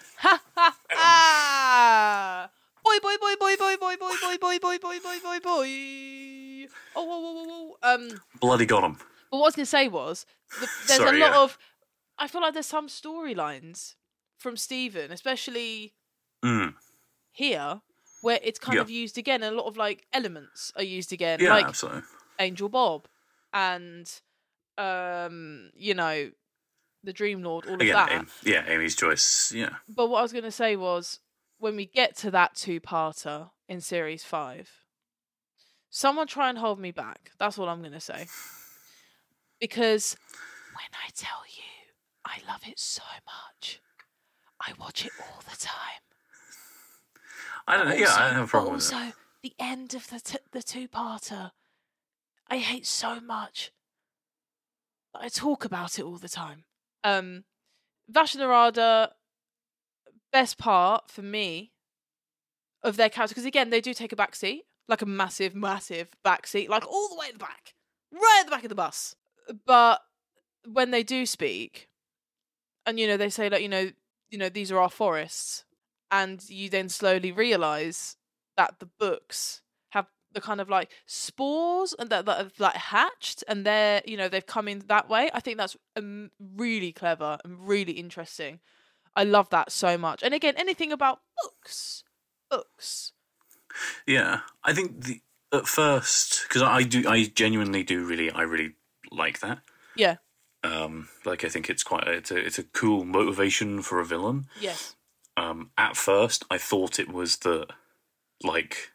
Speaker 6: Ah! Boy, boy, boy, boy, boy, boy, boy, boy, boy, boy, boy, boy, boy, boy. Oh, whoa, whoa, whoa, whoa. Um,
Speaker 7: Bloody got 'em.
Speaker 6: but what I was going to say was, the, there's
Speaker 7: Sorry,
Speaker 6: a lot
Speaker 7: yeah.
Speaker 6: of... I feel like there's some storylines from Stephen, especially
Speaker 7: Mm.
Speaker 6: here, where it's kind
Speaker 7: Yeah.
Speaker 6: of used again, and a lot of, like, elements are used again.
Speaker 7: Yeah,
Speaker 6: like
Speaker 7: absolutely.
Speaker 6: Angel Bob and, um, you know, the Dream Lord, all of
Speaker 7: Again,
Speaker 6: that.
Speaker 7: Amy, yeah, Amy's choice. Yeah.
Speaker 6: But what I was going to say was, when we get to that two-parter in series five, someone try and hold me back. That's what I'm going to say. Because when I tell you I love it so much, I watch it all the time.
Speaker 7: I don't know.
Speaker 6: Also,
Speaker 7: yeah, I don't have a problem
Speaker 6: also,
Speaker 7: with it.
Speaker 6: the end of the t- the two-parter, I hate so much that I talk about it all the time. Um, Vashnarada, best part for me of their character, because again, they do take a back seat, like a massive, massive back seat, like all the way at the back, right at the back of the bus. But when they do speak, and you know, they say like, you know, you know, these are our forests, and you then slowly realise that the books have the kind of like spores and that, that have like hatched, and they're, you know, they've come in that way. I think that's um, really clever and really interesting. I love that so much. And again, anything about books, books.
Speaker 7: Yeah, I think the at first, because I do, I genuinely do really, I really like that.
Speaker 6: Yeah.
Speaker 7: Um, like I think it's quite, a, it's a, it's a cool motivation for a villain.
Speaker 6: Yes.
Speaker 7: Um, at first, I thought it was that, like,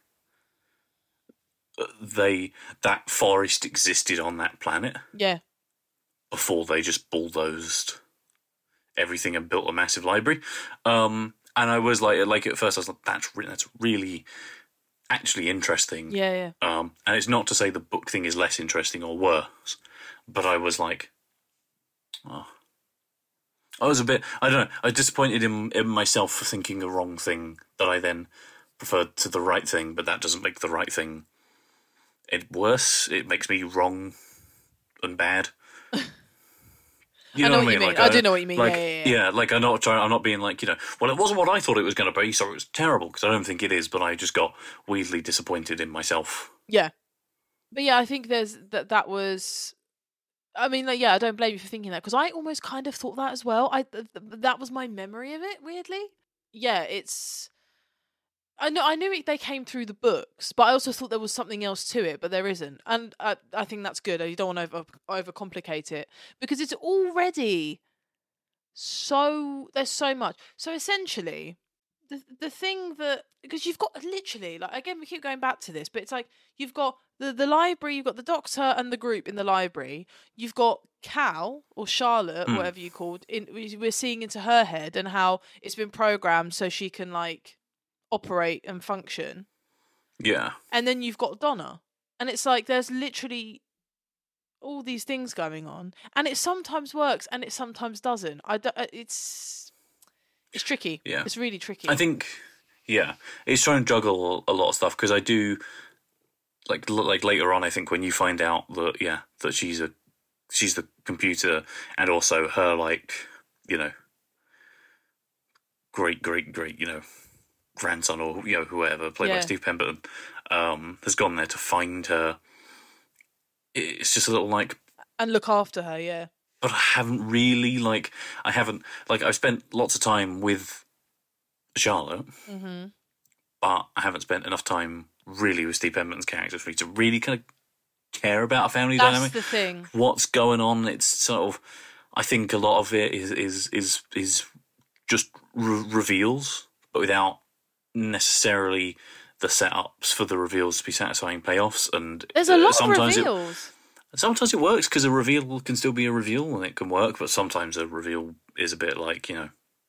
Speaker 7: they that forest existed on that planet.
Speaker 6: Yeah.
Speaker 7: Before they just bulldozed everything and built a massive library. Um, and I was like, like at first, I was like, that's re- that's really actually interesting.
Speaker 6: Yeah, yeah.
Speaker 7: Um, and it's not to say the book thing is less interesting or worse, but I was like, oh. I was a bit, I don't know, I was disappointed in, in myself for thinking the wrong thing that I then preferred to the right thing, but that doesn't make the right thing it worse. It makes me wrong and bad. You
Speaker 6: I know what,
Speaker 7: what
Speaker 6: you mean.
Speaker 7: Like,
Speaker 6: I do know what you mean.
Speaker 7: Like,
Speaker 6: yeah, yeah, yeah.
Speaker 7: yeah, like I'm not trying. I'm not being like, you know, well, it wasn't what I thought it was going to be, so it was terrible, because I don't think it is. But I just got weirdly disappointed in myself.
Speaker 6: Yeah. But yeah, I think there's that. That was. I mean, like, yeah, I don't blame you for thinking that, because I almost kind of thought that as well. I th- th- that was my memory of it. Weirdly, yeah, it's. I know I knew it, they came through the books, but I also thought there was something else to it, but there isn't, and I I think that's good. You don't want to over overcomplicate it, because it's already so there's so much. So essentially, the the thing that, because you've got literally, like, again, we keep going back to this, but it's like you've got the the library, you've got the Doctor and the group in the library, you've got Cal or Charlotte,
Speaker 7: Mm.
Speaker 6: whatever you called, in we're seeing into her head and how it's been programmed so she can like operate and function.
Speaker 7: Yeah.
Speaker 6: And then you've got Donna, and it's like there's literally all these things going on, and it sometimes works and it sometimes doesn't. I don't, it's it's tricky.
Speaker 7: Yeah.
Speaker 6: It's really tricky.
Speaker 7: I think, yeah, it's trying to juggle a lot of stuff, because I do, like, l- like later on, I think when you find out that, yeah, that she's a, she's the computer, and also her, like, you know, great, great, great, you know, grandson or, you know, whoever, played by
Speaker 6: Yeah.
Speaker 7: Steve Pemberton, um, has gone there to find her. It's just a little like,
Speaker 6: and look after her, yeah.
Speaker 7: but I haven't really, like, I haven't, like, I've spent lots of time with Charlotte,
Speaker 6: Mm-hmm.
Speaker 7: but I haven't spent enough time really with Steve Pemberton's character for me to really kind of care about a family
Speaker 6: That's
Speaker 7: dynamic.
Speaker 6: the thing.
Speaker 7: What's going on? It's sort of, I think a lot of it is is is is just re- reveals, but without necessarily the setups for the reveals to be satisfying payoffs. And
Speaker 6: There's a
Speaker 7: uh,
Speaker 6: lot of
Speaker 7: sometimes
Speaker 6: reveals.
Speaker 7: It, sometimes it works, because a reveal can still be a reveal and it can work, but sometimes a reveal is a bit like, you know,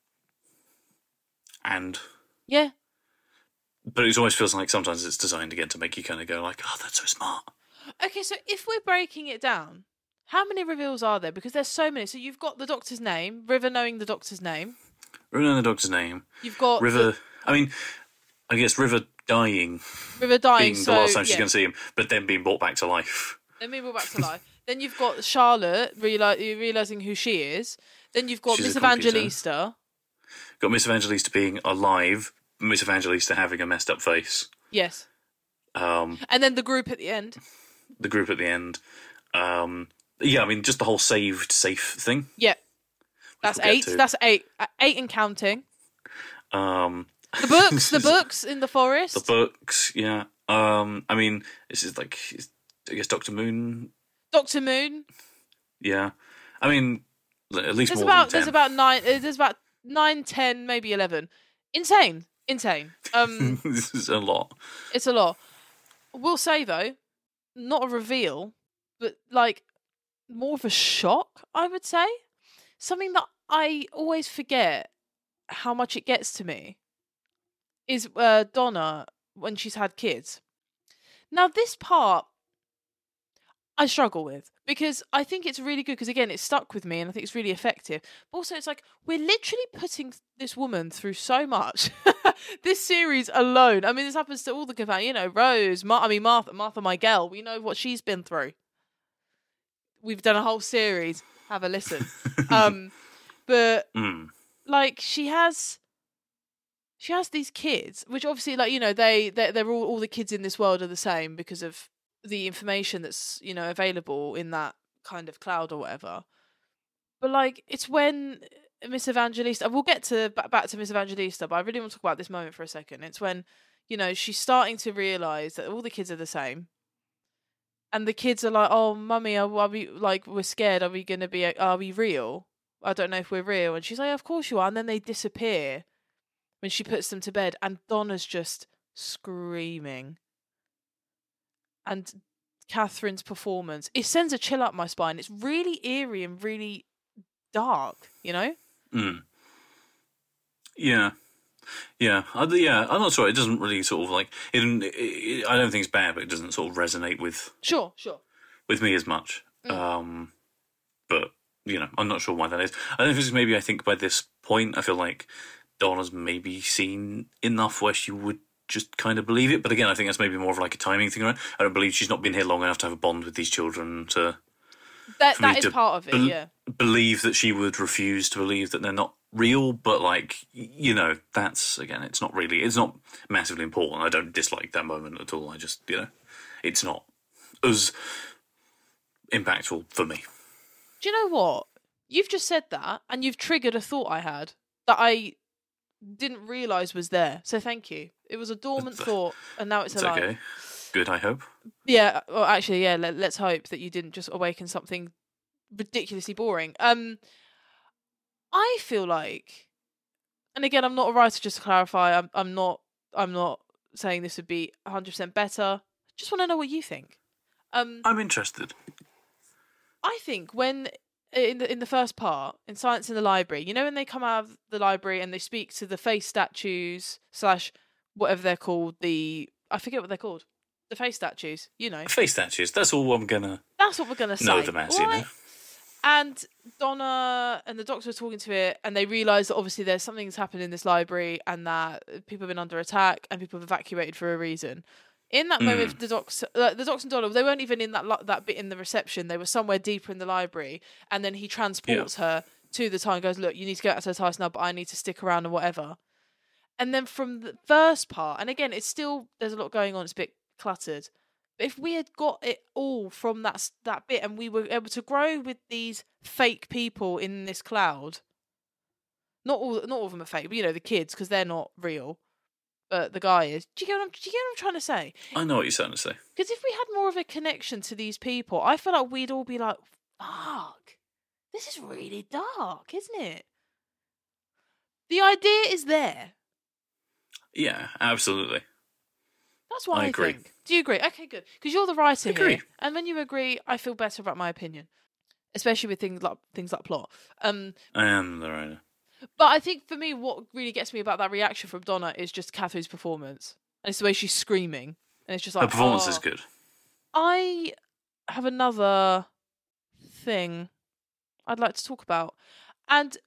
Speaker 7: and
Speaker 6: Yeah.
Speaker 7: but it almost feels like sometimes it's designed again to make you kind of go like, oh, that's so smart.
Speaker 6: Okay, so if we're breaking it down, how many reveals are there? Because there's so many. So you've got the Doctor's name, River knowing the Doctor's name.
Speaker 7: River knowing the Doctor's name.
Speaker 6: You've got
Speaker 7: River.
Speaker 6: the-
Speaker 7: I mean, I guess River dying,
Speaker 6: River dying,
Speaker 7: being
Speaker 6: so
Speaker 7: the last time she's
Speaker 6: yeah.
Speaker 7: going to see him, but then being brought back to life.
Speaker 6: Then we go back to life. Then you've got Charlotte reali- realizing who she is. Then you've got
Speaker 7: She's
Speaker 6: Miss
Speaker 7: a computer.
Speaker 6: Evangelista.
Speaker 7: Got Miss Evangelista being alive, Miss Evangelista having a messed up face.
Speaker 6: Yes.
Speaker 7: Um,
Speaker 6: And then the group at the end.
Speaker 7: the group at the end. Um, yeah, I mean, just the whole saved safe thing.
Speaker 6: Yeah. That's
Speaker 7: we'll get
Speaker 6: eight.
Speaker 7: to.
Speaker 6: That's eight. Uh, eight and counting.
Speaker 7: Um,
Speaker 6: The books. the books in the forest.
Speaker 7: the books, yeah. Um, I mean, this is like, I guess Doctor Moon.
Speaker 6: Doctor Moon.
Speaker 7: Yeah, I mean, At least
Speaker 6: there's
Speaker 7: more
Speaker 6: about
Speaker 7: than ten.
Speaker 6: there's about nine. uh, There's about nine, ten, maybe eleven. Insane, insane. Um,
Speaker 7: This is a lot.
Speaker 6: it's a lot. We'll say though, not a reveal, but like more of a shock. I would say something that I always forget how much it gets to me is uh, Donna when she's had kids. Now this part I struggle with because I think it's really good because again it's stuck with me and I think it's really effective. But also it's like we're literally putting this woman through so much. This series alone. I mean, this happens to all the companions. You know, Rose. Mar- I mean, Martha. Martha, my girl. We know what she's been through. We've done a whole series. Have a listen. um, but
Speaker 7: Mm.
Speaker 6: like she has. She has these kids, which obviously, like you know, they they're, they're all all the kids in this world are the same because of the information that's you know available in that kind of cloud or whatever. But like, it's when Miss Evangelista. We'll get to back back to Miss Evangelista, but I really want to talk about this moment for a second. It's when you know she's starting to realize that all the kids are the same, and the kids are like, "Oh, mummy, are, are we like we're scared? Are we gonna be? Are we real? I don't know if we're real." And she's like, "Of course you are." And then they disappear when she puts them to bed, and Donna's just screaming. And Catherine's performance, it sends a chill up my spine. It's really eerie and really dark, you know?
Speaker 7: Mm. Yeah. Yeah. I, yeah, I'm not sure. It doesn't really sort of like... It, it, I don't think it's bad, but it doesn't sort of resonate with...
Speaker 6: Sure, sure.
Speaker 7: With me as much. Mm. Um, but, you know, I'm not sure why that is. I don't know if it's maybe, I think by this point, I feel like Donna's maybe seen enough where she would just kind of believe it. But again, I think that's maybe more of like a timing thing, right? I don't believe she's not been here long enough to have a bond with these children to...
Speaker 6: That That is part of it,
Speaker 7: be-
Speaker 6: yeah.
Speaker 7: Believe that she would refuse to believe that they're not real, but like, you know, that's, again, it's not really, it's not massively important. I don't dislike that moment at all. I just, you know, it's not as impactful for me.
Speaker 6: Do you know what? You've just said that, and you've triggered a thought I had that I didn't realise was there. So thank you. It was a dormant thought, and now it's,
Speaker 7: It's
Speaker 6: alive.
Speaker 7: okay. Good, I hope.
Speaker 6: Yeah, well, actually, yeah, let, let's hope that you didn't just awaken something ridiculously boring. Um, I feel like, and again, I'm not a writer, just to clarify, I'm, I'm not I'm not saying this would be one hundred percent better. Just want to know what you think. Um,
Speaker 7: I'm interested.
Speaker 6: I think when in the in the first part in Silence in the Library, you know, when they come out of the library and they speak to the face statues slash whatever they're called, the I forget what they're called, the face statues. You know,
Speaker 7: Face statues. That's all I'm gonna.
Speaker 6: that's what we're gonna say.
Speaker 7: know them as, you
Speaker 6: right?
Speaker 7: know.
Speaker 6: And Donna and the Doctor are talking to it, and they realise that obviously there's something that's happened in this library, and that people have been under attack, and people have evacuated for a reason. In that
Speaker 7: Mm.
Speaker 6: moment, the Docs, uh, the Doctor and Donna, they weren't even in that li- that bit in the reception. They were somewhere deeper in the library, and then he transports her to the time and goes, "Look, you need to go out to the house now, but I need to stick around and whatever." And then from the first part, and again, it's still there's a lot going on. It's a bit cluttered. But if we had got it all from that that bit, and we were able to grow with these fake people in this cloud, not all not all of them are fake, but you know the kids because they're not real. But the guy is. Do you get what I'm, do you get what I'm trying to say?
Speaker 7: I know what you're trying to say.
Speaker 6: Because if we had more of a connection to these people, I feel like we'd all be like, "Fuck, this is really dark, isn't it?" The idea is there.
Speaker 7: Yeah, absolutely.
Speaker 6: That's what I,
Speaker 7: I agree.
Speaker 6: think. Do you agree? Okay, good. Because you're the writer
Speaker 7: Agree.
Speaker 6: here, and when you agree, I feel better about my opinion, especially with things like things like plot. Um,
Speaker 7: I am the writer.
Speaker 6: but I think for me, what really gets me about that reaction from Donna is just Catherine's performance, and it's the way she's screaming, and it's just like
Speaker 7: Her performance
Speaker 6: oh.
Speaker 7: is good.
Speaker 6: I have another thing I'd like to talk about, and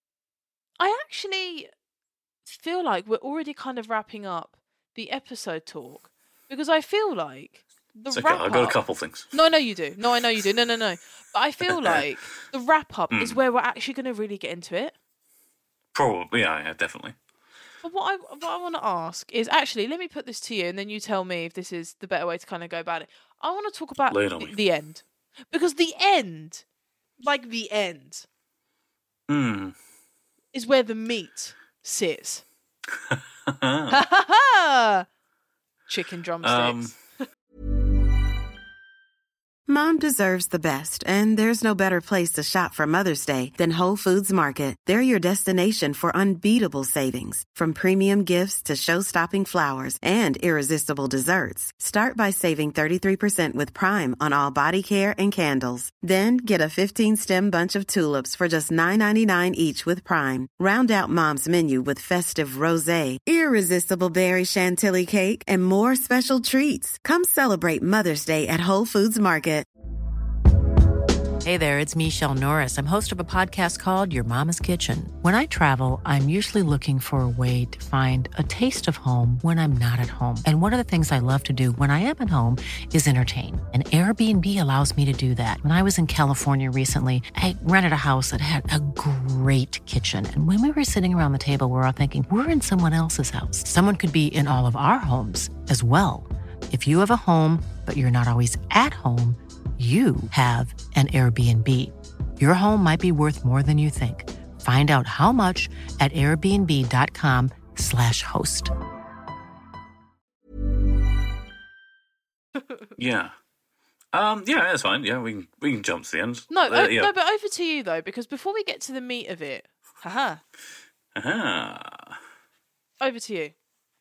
Speaker 6: I actually feel like we're already kind of wrapping up the episode talk because I feel like the
Speaker 7: It's okay.
Speaker 6: wrap
Speaker 7: I've got a
Speaker 6: up-
Speaker 7: couple things.
Speaker 6: No, I know you do. No, I know you do. No, no, no. But I feel like the wrap up
Speaker 7: Hmm.
Speaker 6: is where we're actually going to really get into it.
Speaker 7: Probably, yeah, yeah, definitely.
Speaker 6: But what I what I want to ask is actually let me put this to you, and then you tell me if this is the better way to kind of go about it. I want to talk about
Speaker 7: Lay it on
Speaker 6: the,
Speaker 7: me.
Speaker 6: the end because the end, like the end,
Speaker 7: Hmm.
Speaker 6: is where the meat sits. Ha ha ha! Chicken drumsticks.
Speaker 7: Um,
Speaker 8: Mom deserves the best, and there's no better place to shop for Mother's Day than Whole Foods Market. They're your destination for unbeatable savings, from premium gifts to show-stopping flowers and irresistible desserts. Start by saving thirty-three percent with Prime on all body care and candles. Then get a fifteen-stem bunch of tulips for just nine ninety-nine each with Prime. Round out Mom's menu with festive rosé, irresistible berry chantilly cake, and more special treats. Come celebrate Mother's Day at Whole Foods Market.
Speaker 5: Hey there, it's Michelle Norris. I'm host of a podcast called Your Mama's Kitchen. When I travel, I'm usually looking for a way to find a taste of home when I'm not at home. And one of the things I love to do when I am at home is entertain. And Airbnb allows me to do that. When I was in California recently, I rented a house that had a great kitchen. And when we were sitting around the table, we were all thinking, we're in someone else's house. Someone could be in all of our homes as well. If you have a home, but you're not always at home, you have an Airbnb. Your home might be worth more than you think. Find out how much at airbnb.com slash host.
Speaker 7: Yeah. Um, yeah, that's fine. Yeah, we can, we can jump to the end.
Speaker 6: No,
Speaker 7: Uh,
Speaker 6: o-
Speaker 7: yeah.
Speaker 6: no, but over to you, though, because before we get to the meat of it, haha,
Speaker 7: Aha.
Speaker 6: over to you.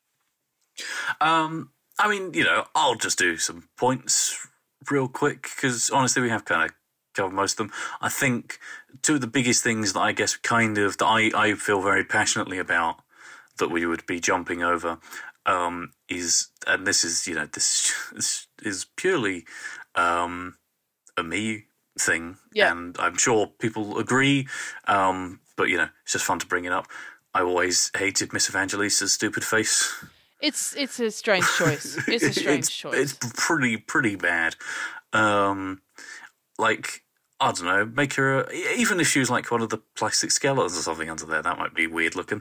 Speaker 7: Um, I mean, you know, I'll just do some points real quick, because honestly, we have kind of covered most of them. I think two of the biggest things that I guess kind of, that I, I feel very passionately about that we would be jumping over um, is, and this is, you know, this, this is purely um, a me thing,
Speaker 6: Yeah.
Speaker 7: and I'm sure people agree, um, but, you know, it's just fun to bring it up. I always hated Miss Evangelista's stupid face.
Speaker 6: It's it's a strange choice. It's a strange
Speaker 7: it's,
Speaker 6: choice.
Speaker 7: It's pretty pretty bad. Um, like I don't know, make her a, even if she was like one of the plastic skeletons or something under there, that might be weird looking.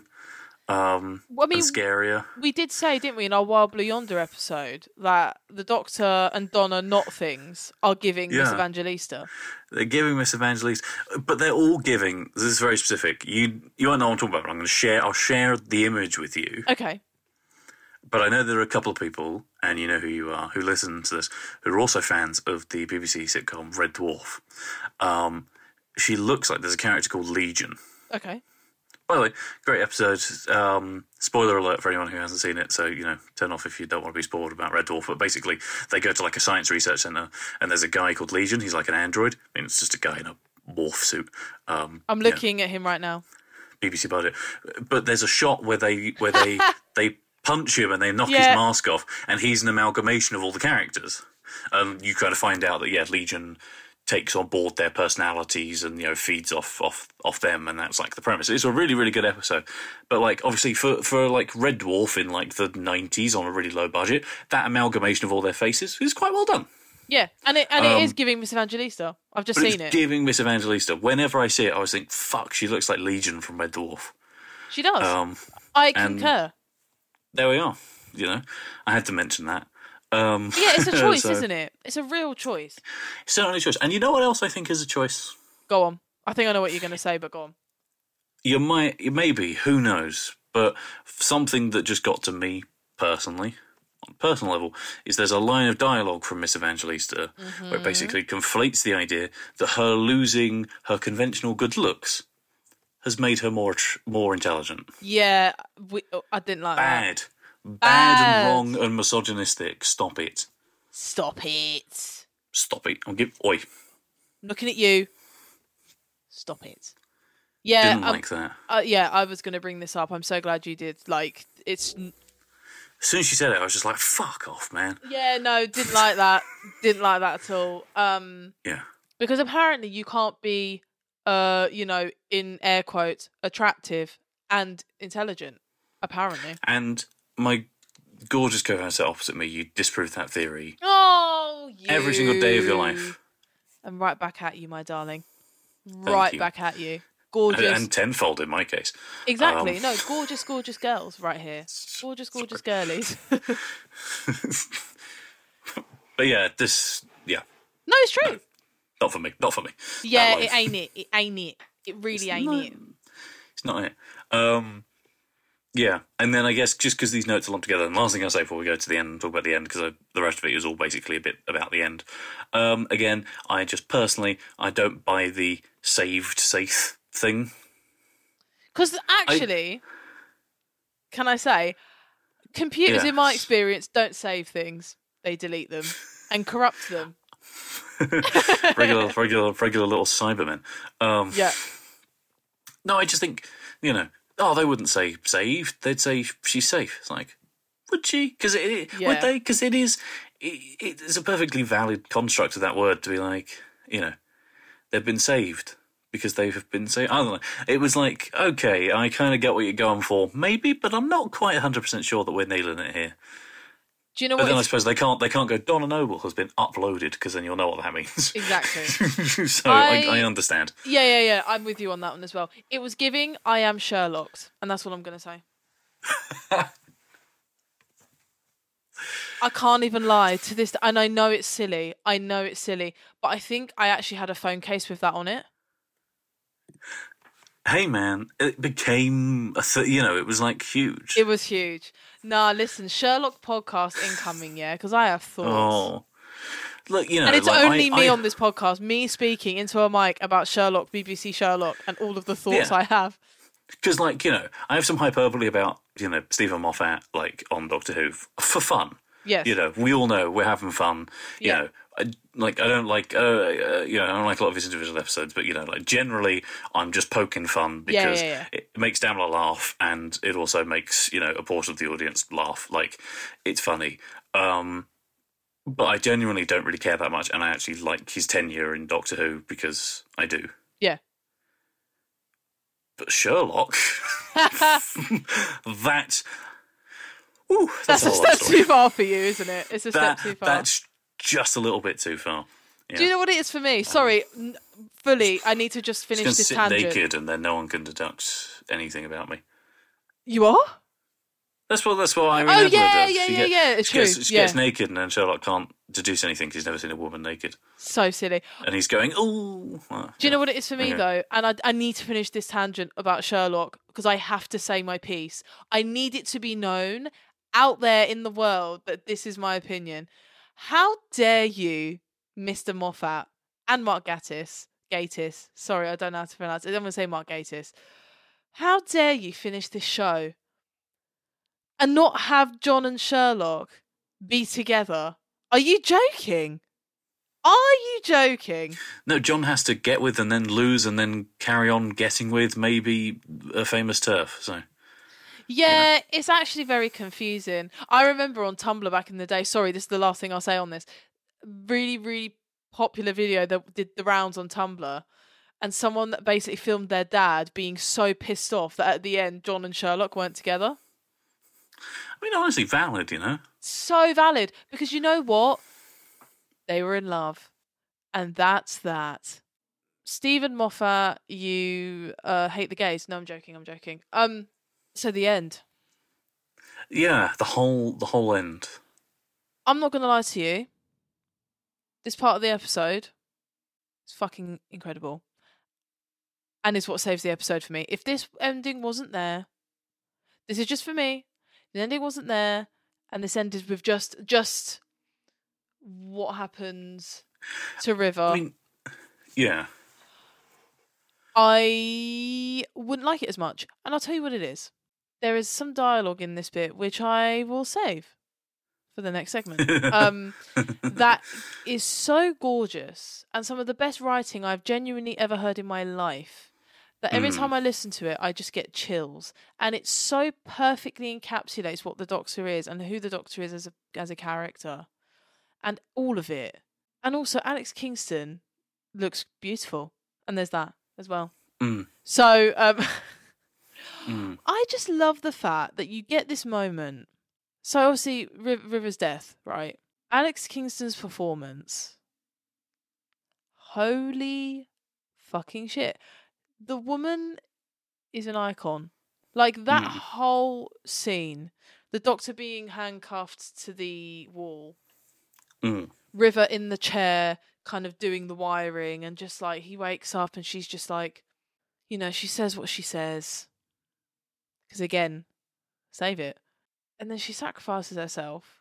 Speaker 7: Um,
Speaker 6: Well, I mean,
Speaker 7: and scarier.
Speaker 6: We did say, didn't we, in our Wild Blue Yonder episode, that the Doctor and Donna not things are giving Miss
Speaker 7: Yeah.
Speaker 6: Evangelista.
Speaker 7: They're giving Miss Evangelista, but they're all giving. This is very specific. You you won't know what I'm talking about. But I'm going to share. I'll share the image with you.
Speaker 6: Okay.
Speaker 7: But I know there are a couple of people, and you know who you are, who listen to this, who are also fans of the B B C sitcom Red Dwarf. Um, she looks like there's a character called Legion.
Speaker 6: Okay.
Speaker 7: By the way, great episode. Um, spoiler alert for anyone who hasn't seen it, so, you know, turn off if you don't want to be spoiled about Red Dwarf. But basically, they go to, like, a science research centre, and there's a guy called Legion. He's like an android. I mean, it's just a guy in a morph suit. Um,
Speaker 6: I'm
Speaker 7: you know,
Speaker 6: looking at him right now.
Speaker 7: B B C budget. But there's a shot where they where they they punch him and they knock
Speaker 6: Yeah.
Speaker 7: his mask off, and he's an amalgamation of all the characters. And you kind of find out that, yeah, Legion takes on board their personalities and, you know, feeds off off off them, and that's like the premise. It's a really really good episode. But like obviously for for like Red Dwarf in like the nineties on a really low budget, that amalgamation of all their faces is quite well done.
Speaker 6: Yeah, and it and
Speaker 7: Um,
Speaker 6: it is giving Miss Evangelista. I've just
Speaker 7: But
Speaker 6: seen
Speaker 7: it's
Speaker 6: it.
Speaker 7: giving Miss Evangelista. Whenever I see it, I always think, fuck, she looks like Legion from Red Dwarf.
Speaker 6: She does.
Speaker 7: Um,
Speaker 6: I
Speaker 7: and-
Speaker 6: concur.
Speaker 7: there we are. You know, I had to mention that. Um,
Speaker 6: Yeah, it's a choice,
Speaker 7: so-
Speaker 6: isn't it? It's a real choice.
Speaker 7: It's certainly a choice. And you know what else I think is a choice?
Speaker 6: Go on. I think I know what you're going to say, but go on.
Speaker 7: You might, maybe, who knows? But something that just got to me personally, on a personal level, is there's a line of dialogue from Miss Evangelista
Speaker 6: Mm-hmm.
Speaker 7: where it basically conflates the idea that her losing her conventional good looks has made her more tr- more intelligent.
Speaker 6: Yeah, we, oh, I didn't like that.
Speaker 7: Bad. Bad,
Speaker 6: Bad.
Speaker 7: and wrong and misogynistic. Stop it.
Speaker 6: Stop it.
Speaker 7: Stop it. I'll give. Oi.
Speaker 6: I'm looking at you. Stop it. Yeah,
Speaker 7: Didn't
Speaker 6: um,
Speaker 7: like that.
Speaker 6: uh, yeah, I was going to bring this up. I'm so glad you did. Like, it's
Speaker 7: As soon as she said it, I was just like, fuck off, man.
Speaker 6: yeah, no, didn't like that. Didn't like that at all. Um,
Speaker 7: Yeah.
Speaker 6: because apparently you can't be, uh, you know, in air quotes, attractive and intelligent. Apparently.
Speaker 7: And my gorgeous co-host opposite me, you disproved that theory
Speaker 6: Oh, you.
Speaker 7: every single day of your life.
Speaker 6: And right back at you, my darling.
Speaker 7: Thank
Speaker 6: right
Speaker 7: you.
Speaker 6: back at you.
Speaker 7: And,
Speaker 6: Gorgeous.
Speaker 7: and tenfold in my case.
Speaker 6: Exactly.
Speaker 7: Um,
Speaker 6: No, gorgeous, gorgeous girls right here. Gorgeous, gorgeous girlies.
Speaker 7: But yeah, this, yeah,
Speaker 6: No, it's true.
Speaker 7: not for me. Not for me.
Speaker 6: Yeah,
Speaker 7: That
Speaker 6: it
Speaker 7: life.
Speaker 6: ain't it. It ain't it. It really ain't
Speaker 7: not-
Speaker 6: it.
Speaker 7: It's not it. Um, Yeah, and then I guess just because these notes are lumped together, and the last thing I'll say before we go to the end and talk about the end, because the rest of it is all basically a bit about the end. Um, again, I just personally, I don't buy the saved safe thing.
Speaker 6: Because actually, I, can I say, computers,
Speaker 7: yeah.
Speaker 6: in my experience, don't save things. They delete them and corrupt them.
Speaker 7: regular, regular, regular little Cybermen. Um,
Speaker 6: yeah.
Speaker 7: No, I just think, you know, oh, they wouldn't say saved. They'd say she's safe. It's like, would she? Because it,
Speaker 6: yeah.
Speaker 7: would they? Because it is, it, it's a perfectly valid construct of that word to be like, you know, they've been saved because they have been saved. I don't know. It was like, okay, I kind of get what you're going for, maybe, but I'm not quite one hundred percent sure that we're nailing it here.
Speaker 6: Do you know
Speaker 7: but
Speaker 6: what?
Speaker 7: Then I suppose they can't. They can't go. Donna Noble has been uploaded because then you'll know what that means.
Speaker 6: Exactly.
Speaker 7: so I, I, I understand.
Speaker 6: Yeah, yeah, yeah. I'm with you on that one as well. It was giving I am Sherlock, and that's what I'm going to say. I can't even lie to this, and I know it's silly. I know it's silly, but I think I actually had a phone case with that on it.
Speaker 7: Hey man, it became a th- you know, it was like huge.
Speaker 6: It was huge. Nah, listen, Sherlock podcast incoming, yeah, because I have thoughts.
Speaker 7: Oh, look, you know,
Speaker 6: and it's
Speaker 7: like,
Speaker 6: only
Speaker 7: I,
Speaker 6: me
Speaker 7: I...
Speaker 6: on this podcast, me speaking into a mic about Sherlock, B B C Sherlock, and all of the thoughts
Speaker 7: yeah.
Speaker 6: I have.
Speaker 7: Because, like, you know, I have some hyperbole about, you know, Stephen Moffat, like, on Doctor Who, f- for fun.
Speaker 6: Yes.
Speaker 7: You know, we all know we're having fun. You
Speaker 6: yeah.
Speaker 7: know, I, like, I don't like, uh, uh, you know, I don't like a lot of his individual episodes, but, you know, like, generally, I'm just poking fun because
Speaker 6: yeah, yeah, yeah.
Speaker 7: it makes Damla laugh and it also makes, you know, a portion of the audience laugh. Like, it's funny. Um, but I genuinely don't really care that much, and I actually like his tenure in Doctor Who because I do.
Speaker 6: Yeah.
Speaker 7: But Sherlock, that, ooh, that's,
Speaker 6: that's a, a step too far for you, isn't it? It's a
Speaker 7: that,
Speaker 6: step too far.
Speaker 7: That's just a little bit too far. Yeah.
Speaker 6: Do you know what it is for me? Sorry, um, fully, I need to just finish
Speaker 7: just
Speaker 6: this
Speaker 7: sit
Speaker 6: tangent.
Speaker 7: naked and then no one can deduct anything about me.
Speaker 6: You are?
Speaker 7: That's what that's what Irene
Speaker 6: Oh,
Speaker 7: Adler
Speaker 6: yeah,
Speaker 7: does.
Speaker 6: yeah,
Speaker 7: she
Speaker 6: yeah,
Speaker 7: get,
Speaker 6: yeah, it's
Speaker 7: she
Speaker 6: true.
Speaker 7: Gets, she
Speaker 6: yeah.
Speaker 7: gets naked and then Sherlock can't deduce anything because he's never seen a woman naked.
Speaker 6: So silly.
Speaker 7: And he's going, ooh. Well,
Speaker 6: Do you know what it is for me,
Speaker 7: okay.
Speaker 6: though? And I, I need to finish this tangent about Sherlock because I have to say my piece. I need it to be known out there in the world that this is my opinion. How dare you, Mister Moffat and Mark Gatiss, Gatiss, sorry, I don't know how to pronounce it. I'm going to say Mark Gatiss. How dare you finish this show and not have John and Sherlock be together? Are you joking? Are you joking?
Speaker 7: No, John has to get with and then lose and then carry on getting with maybe a famous turf. So,
Speaker 6: yeah, yeah, it's actually very confusing. I remember on Tumblr back in the day, sorry, this is the last thing I'll say on this, really, really popular video that did the rounds on Tumblr, and someone that basically filmed their dad being so pissed off that at the end John and Sherlock weren't together.
Speaker 7: I mean, honestly, valid, you know?
Speaker 6: So valid, because you know what? They were in love. And that's that. Stephen Moffat, you uh, hate the gays. No, I'm joking, I'm joking. Um, so the end.
Speaker 7: Yeah, the whole the whole end.
Speaker 6: I'm not going to lie to you. This part of the episode is fucking incredible. And is what saves the episode for me. If this ending wasn't there, this is just for me, the ending wasn't there, and this ended with just just what happens to River.
Speaker 7: I mean, yeah.
Speaker 6: I wouldn't like it as much. And I'll tell you what it is. There is some dialogue in this bit which I will save for the next segment. um, that is so gorgeous and some of the best writing I've genuinely ever heard in my life. That every
Speaker 7: Mm.
Speaker 6: time I listen to it, I just get chills. And it so perfectly encapsulates what the Doctor is and who the Doctor is as a as a character. And all of it. And also, Alex Kingston looks beautiful. And there's that as well.
Speaker 7: Mm.
Speaker 6: So, um,
Speaker 7: mm.
Speaker 6: I just love the fact that you get this moment. So, obviously, Riv- River's death, right? Alex Kingston's performance. Holy fucking shit. The woman is an icon. Like, that
Speaker 7: Mm.
Speaker 6: whole scene, the Doctor being handcuffed to the wall,
Speaker 7: Mm.
Speaker 6: River in the chair, kind of doing the wiring, and just like he wakes up and she's just like, you know, she says what she says. Because again, save it. And then she sacrifices herself.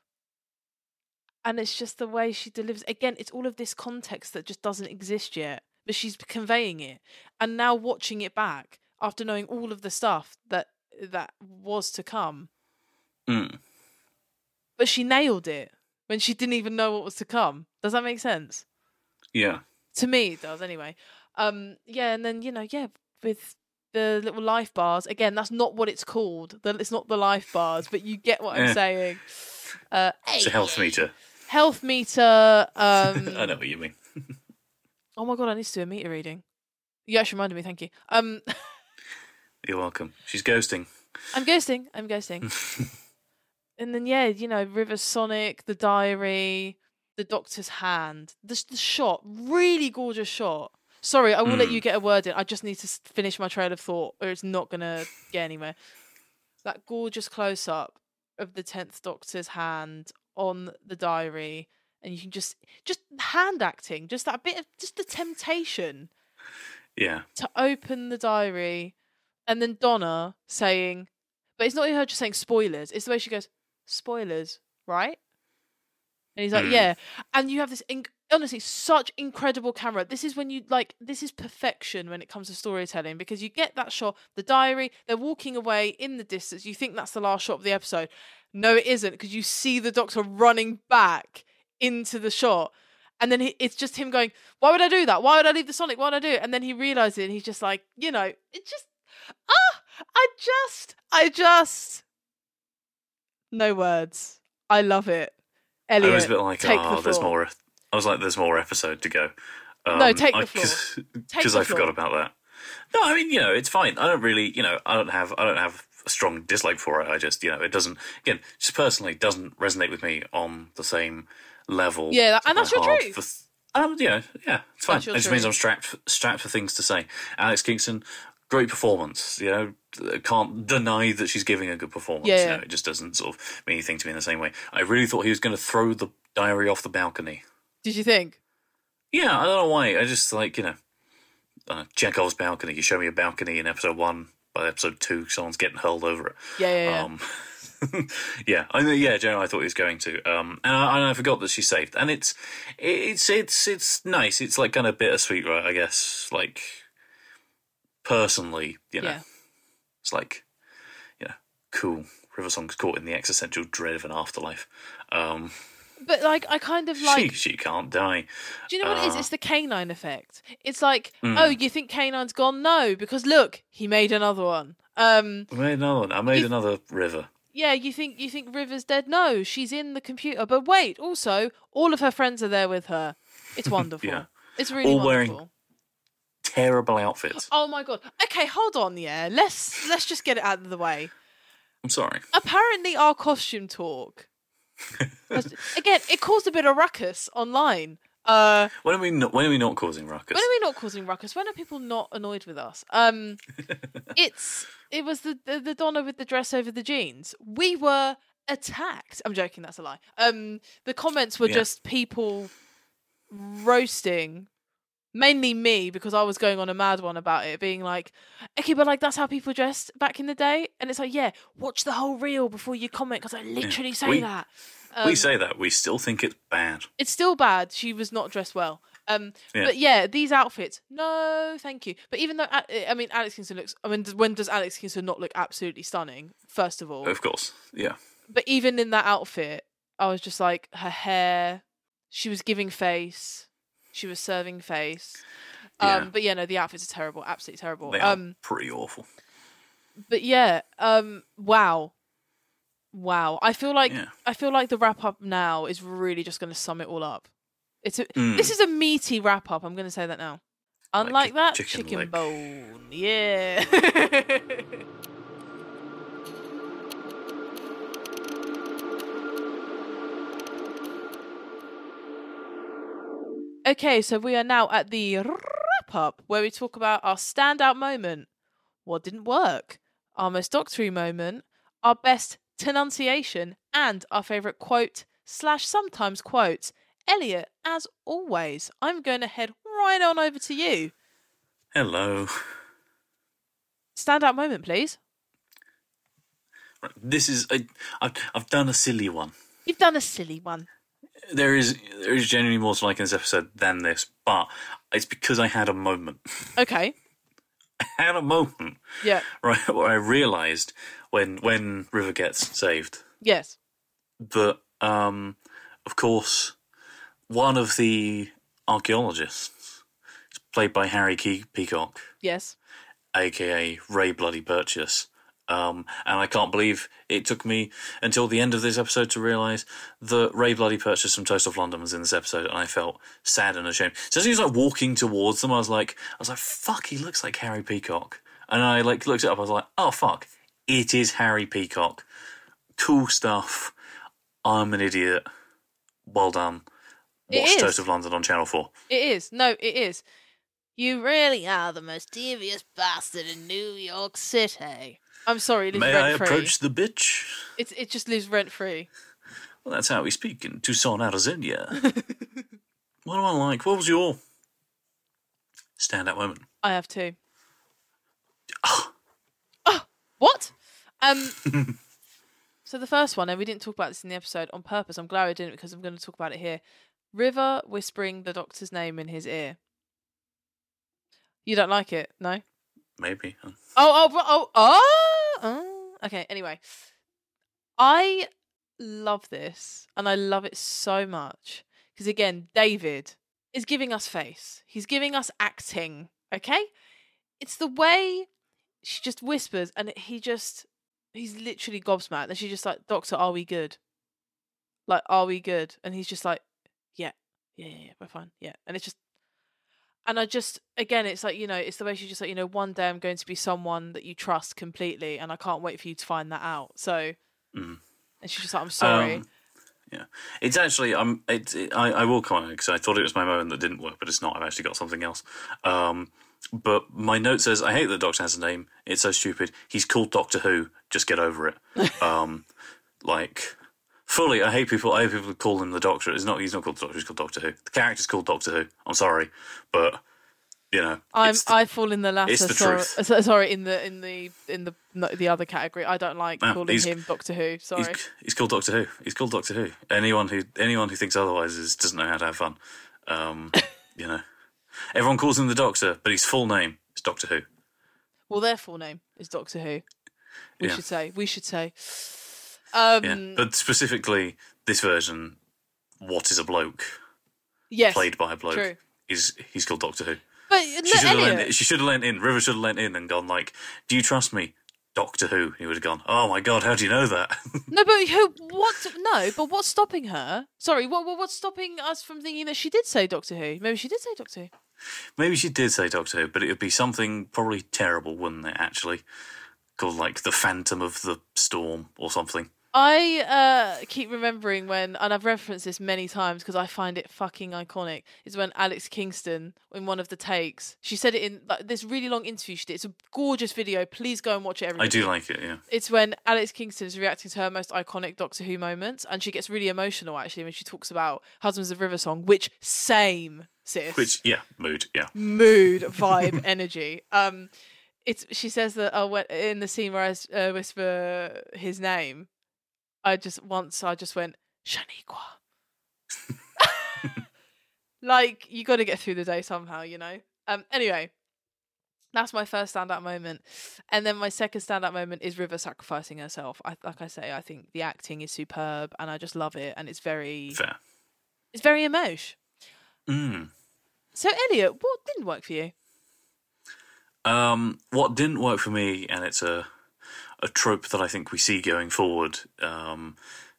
Speaker 6: And it's just the way she delivers. Again, it's all of this context that just doesn't exist yet, but she's conveying it. And now watching it back, after knowing all of the stuff that that was to come.
Speaker 7: Mm.
Speaker 6: But she nailed it when she didn't even know what was to come. Does that make sense?
Speaker 7: Yeah.
Speaker 6: To me, it does, anyway. Um, yeah, and then, you know, yeah, with the little life bars, again, that's not what it's called. It's not the life bars, but you get what I'm
Speaker 7: Yeah.
Speaker 6: saying. Uh,
Speaker 7: It's a health meter.
Speaker 6: Health meter. Um,
Speaker 7: I know what you mean.
Speaker 6: oh my God, I need to do a meter reading. You actually reminded me, thank you. Um,
Speaker 7: You're welcome. She's ghosting.
Speaker 6: I'm ghosting. I'm ghosting. And then, yeah, you know, River Sonic, the diary, the Doctor's hand, the, the shot, really gorgeous shot. Sorry, I will mm. let you get a word in. I just need to finish my trail of thought, or it's not going to get anywhere. That gorgeous close-up of the tenth Doctor's hand on the diary, and you can just, just hand acting, just that bit of, just the temptation.
Speaker 7: Yeah.
Speaker 6: To open the diary, and then Donna saying, but it's not her just saying spoilers, it's the way she goes, spoilers, right? And he's like, mm. yeah. And you have this, inc- honestly, such incredible camera. This is when you, like, this is perfection when it comes to storytelling, because you get that shot, the diary, they're walking away in the distance. You think that's the last shot of the episode. No, it isn't, because you see the Doctor running back into the shot. And then he, it's just him going, why would I do that? Why would I leave the Sonic? Why would I do it? And then he realizes it, and he's just like, you know, it just, ah, I just, I just, no words. I love it. Elliot,
Speaker 7: I was a bit like, oh,
Speaker 6: the
Speaker 7: there's more. I was like, there's more episode to go. Um,
Speaker 6: no, take the floor.
Speaker 7: Because I forgot about that. No, I mean, you know, it's fine. I don't really, you know, I don't have, I don't have a strong dislike for it. I just, you know, it doesn't, again, just personally doesn't resonate with me on the same level.
Speaker 6: Yeah, and that's your truth.
Speaker 7: For, um, yeah, yeah, it's fine. It just
Speaker 6: truth.
Speaker 7: means I'm strapped, strapped for things to say. Alex Kingston, great performance. You know, can't deny that she's giving a good performance.
Speaker 6: Yeah, yeah.
Speaker 7: You know, it just doesn't sort of mean anything to me in the same way. I really thought he was going to throw the diary off the balcony.
Speaker 6: Did you think?
Speaker 7: Yeah, I don't know why. I just like, you know, uh, Chekhov's balcony. You show me a balcony in episode one. By episode two, someone's getting hurled over it.
Speaker 6: Yeah, yeah, yeah.
Speaker 7: Um, yeah, I yeah, generally I thought he was going to. Um, and I, and I forgot that she's saved. And it's it's it's it's nice. It's like kind of bittersweet, right? I guess. Like personally, you know,
Speaker 6: yeah.
Speaker 7: It's like, you know, cool. River Song's caught in the existential dread of an afterlife. Um,
Speaker 6: but like, I kind of like
Speaker 7: she she can't die.
Speaker 6: Do you know what
Speaker 7: uh,
Speaker 6: it is? It's the canine effect. It's like,
Speaker 7: mm.
Speaker 6: oh, you think Canine's gone? No, because look, he made another one. Um,
Speaker 7: I made another one. I made
Speaker 6: you,
Speaker 7: another River.
Speaker 6: Yeah, you think you think River's dead? No, she's in the computer. But wait, also, all of her friends are there with her. It's wonderful.
Speaker 7: Yeah.
Speaker 6: It's really
Speaker 7: all
Speaker 6: wonderful.
Speaker 7: Wearing terrible outfits.
Speaker 6: Oh my God. Okay, hold on. Yeah, let's let's just get it out of the way.
Speaker 7: I'm sorry.
Speaker 6: Apparently, our costume talk. Again, it caused a bit of ruckus online. Uh,
Speaker 7: when are we not? When are we not causing ruckus?
Speaker 6: When are we not causing ruckus? When are people not annoyed with us? Um, it's it was the, the the Donna with the dress over the jeans. We were attacked. I'm joking. That's a lie. Um, the comments were
Speaker 7: Yeah.
Speaker 6: just people roasting. Mainly me, because I was going on a mad one about it, being like, okay, but like that's how people dressed back in the day, and it's like, yeah, watch the whole reel before you comment, because I literally say
Speaker 7: We-
Speaker 6: that. Um,
Speaker 7: we say that. We still think it's bad.
Speaker 6: it's still bad. She was not dressed well. Um,
Speaker 7: Yeah.
Speaker 6: but yeah, these outfits, no, thank you. But even though, I mean, Alex Kingston looks. I mean, when does Alex Kingston not look absolutely stunning? First of all,
Speaker 7: Of course. Yeah.
Speaker 6: but even in that outfit, I was just like, her hair. She was giving face. She was serving face. Um,
Speaker 7: Yeah.
Speaker 6: But yeah, no, the outfits are terrible, absolutely terrible.
Speaker 7: They are
Speaker 6: Um,
Speaker 7: pretty awful.
Speaker 6: but yeah, um, wow, wow. I feel like
Speaker 7: Yeah.
Speaker 6: I feel like the wrap up now is really just going to sum it all up. It's a,
Speaker 7: Mm.
Speaker 6: This is a meaty wrap up. I'm going to say that now.
Speaker 7: Like
Speaker 6: Unlike
Speaker 7: a
Speaker 6: that,
Speaker 7: chicken
Speaker 6: chicken
Speaker 7: leg.
Speaker 6: bone. Yeah. Okay, so we are now at the wrap up where we talk about our standout moment, what didn't work, our most doctory moment, our best denunciation, and our favourite quote slash sometimes quotes. Elliot, as always, I'm going to head right on over to you.
Speaker 7: Hello.
Speaker 6: Standout moment, please.
Speaker 7: This is a, I've, I've done a silly one.
Speaker 6: You've done a silly one.
Speaker 7: There is there is genuinely more to like in this episode than this, but it's because I had a moment.
Speaker 6: Okay.
Speaker 7: I had a moment.
Speaker 6: Yeah.
Speaker 7: Right, where I realised when when River gets saved
Speaker 6: Yes.
Speaker 7: that, um, of course, one of the archaeologists is played by Harry Key- Peacock,
Speaker 6: Yes.
Speaker 7: aka Ray Bloody Purchase. Um, and I can't believe it took me until the end of this episode to realise that Ray Bloody Purchase from Toast of London was in this episode, and I felt sad and ashamed. So as he was like walking towards them, I was like, I was like, fuck, he looks like Harry Peacock. And I like looked it up, I was like, oh fuck, it is Harry Peacock. Cool stuff. I'm an idiot. Well done. Watch Toast of London on Channel four.
Speaker 6: It is. No, it is. You really are the most devious bastard in New York City. I'm sorry, it lives
Speaker 7: May I
Speaker 6: rent free.
Speaker 7: approach the bitch?
Speaker 6: It it just lives rent free.
Speaker 7: Well, that's how we speak in Tucson, Arizona. What am I like? What was your standout moment?
Speaker 6: I have two. Oh, what? Um. So the first one, and we didn't talk about this in the episode on purpose. I'm glad I didn't because I'm going to talk about it here. River whispering the Doctor's name in his ear. You don't like it, no?
Speaker 7: Maybe.
Speaker 6: Oh, oh, oh, oh, oh. Okay, anyway. I love this, and I love it so much. Because, again, David is giving us face. He's giving us acting, okay? It's the way she just whispers, and he just, he's literally gobsmacked. And she's just like, Doctor, are we good? Like, are we good? And he's just like, yeah, yeah, yeah, yeah, we're fine, yeah. And it's just, and I just, again, it's like, you know, it's the way she's just like, you know, one day I'm going to be someone that you trust completely, and I can't wait for you to find that out. So,
Speaker 7: mm.
Speaker 6: and she's just like, I'm sorry.
Speaker 7: Um, yeah, it's actually, um, it, it, I, I will comment because I thought it was my moment that didn't work, but it's not. I've actually got something else. Um, but my note says, I hate that the Doctor has a name. It's so stupid. He's called Doctor Who. Just get over it. um, like, fully, I hate people. I hate people who call him the Doctor. It's not. He's not called the Doctor. He's called Doctor Who. The character's called Doctor Who. I'm sorry, but you know,
Speaker 6: I'm.
Speaker 7: the,
Speaker 6: I fall in the latter.
Speaker 7: It's the
Speaker 6: sorry,
Speaker 7: truth.
Speaker 6: so, sorry, in the in the in the no, the other category. I don't like
Speaker 7: No,
Speaker 6: calling him Doctor Who. Sorry.
Speaker 7: He's, he's called Doctor Who. He's called Doctor Who. Anyone who anyone who thinks otherwise is doesn't know how to have fun. Um, you know, everyone calls him the Doctor, but his full name is Doctor Who.
Speaker 6: Well, their full name is Doctor Who. We
Speaker 7: Yeah.
Speaker 6: should say. We should say. Um,
Speaker 7: Yeah, but specifically this version, what is a bloke?
Speaker 6: yes,
Speaker 7: Played by a bloke.
Speaker 6: True.
Speaker 7: Is he's called Doctor Who.
Speaker 6: But
Speaker 7: She
Speaker 6: no,
Speaker 7: should have
Speaker 6: Elliot,
Speaker 7: lent. She should have lent in. River should have lent in and gone like, "Do you trust me, Doctor Who?" He would have gone, "Oh my god, how do you know that?"
Speaker 6: no, but who? What? No, but what's stopping her? Sorry, what? what what's stopping us from thinking that she did say Doctor Who? Maybe she did say Doctor Who.
Speaker 7: Maybe she did say Doctor Who, but it would be something probably terrible, wouldn't it? Actually, called like the Phantom of the Storm or something.
Speaker 6: I uh, keep remembering when, and I've referenced this many times because I find it fucking iconic, is when Alex Kingston, in one of the takes, she said it in like, this really long interview she did. It's a gorgeous video. Please go and watch it, everybody.
Speaker 7: I do like it, yeah.
Speaker 6: It's when Alex Kingston is reacting to her most iconic Doctor Who moments, and she gets really emotional, actually, when she talks about Husbands of River song, which, same, sis.
Speaker 7: Which, yeah, mood, yeah.
Speaker 6: Mood, vibe, energy. Um, it's She says that oh, when, in the scene where I uh, whisper his name, I just once I just went Shaniqua. Like, you got to get through the day somehow, you know. Um. Anyway, that's my first standout moment, and then my second standout moment is River sacrificing herself. I like I say, I think the acting is superb, and I just love it, and it's very
Speaker 7: Fair.
Speaker 6: It's very emotional.
Speaker 7: Mm.
Speaker 6: So, Elliot, what didn't work for you?
Speaker 7: Um, what didn't work for me, and it's a a trope that I think we see going forward. Um,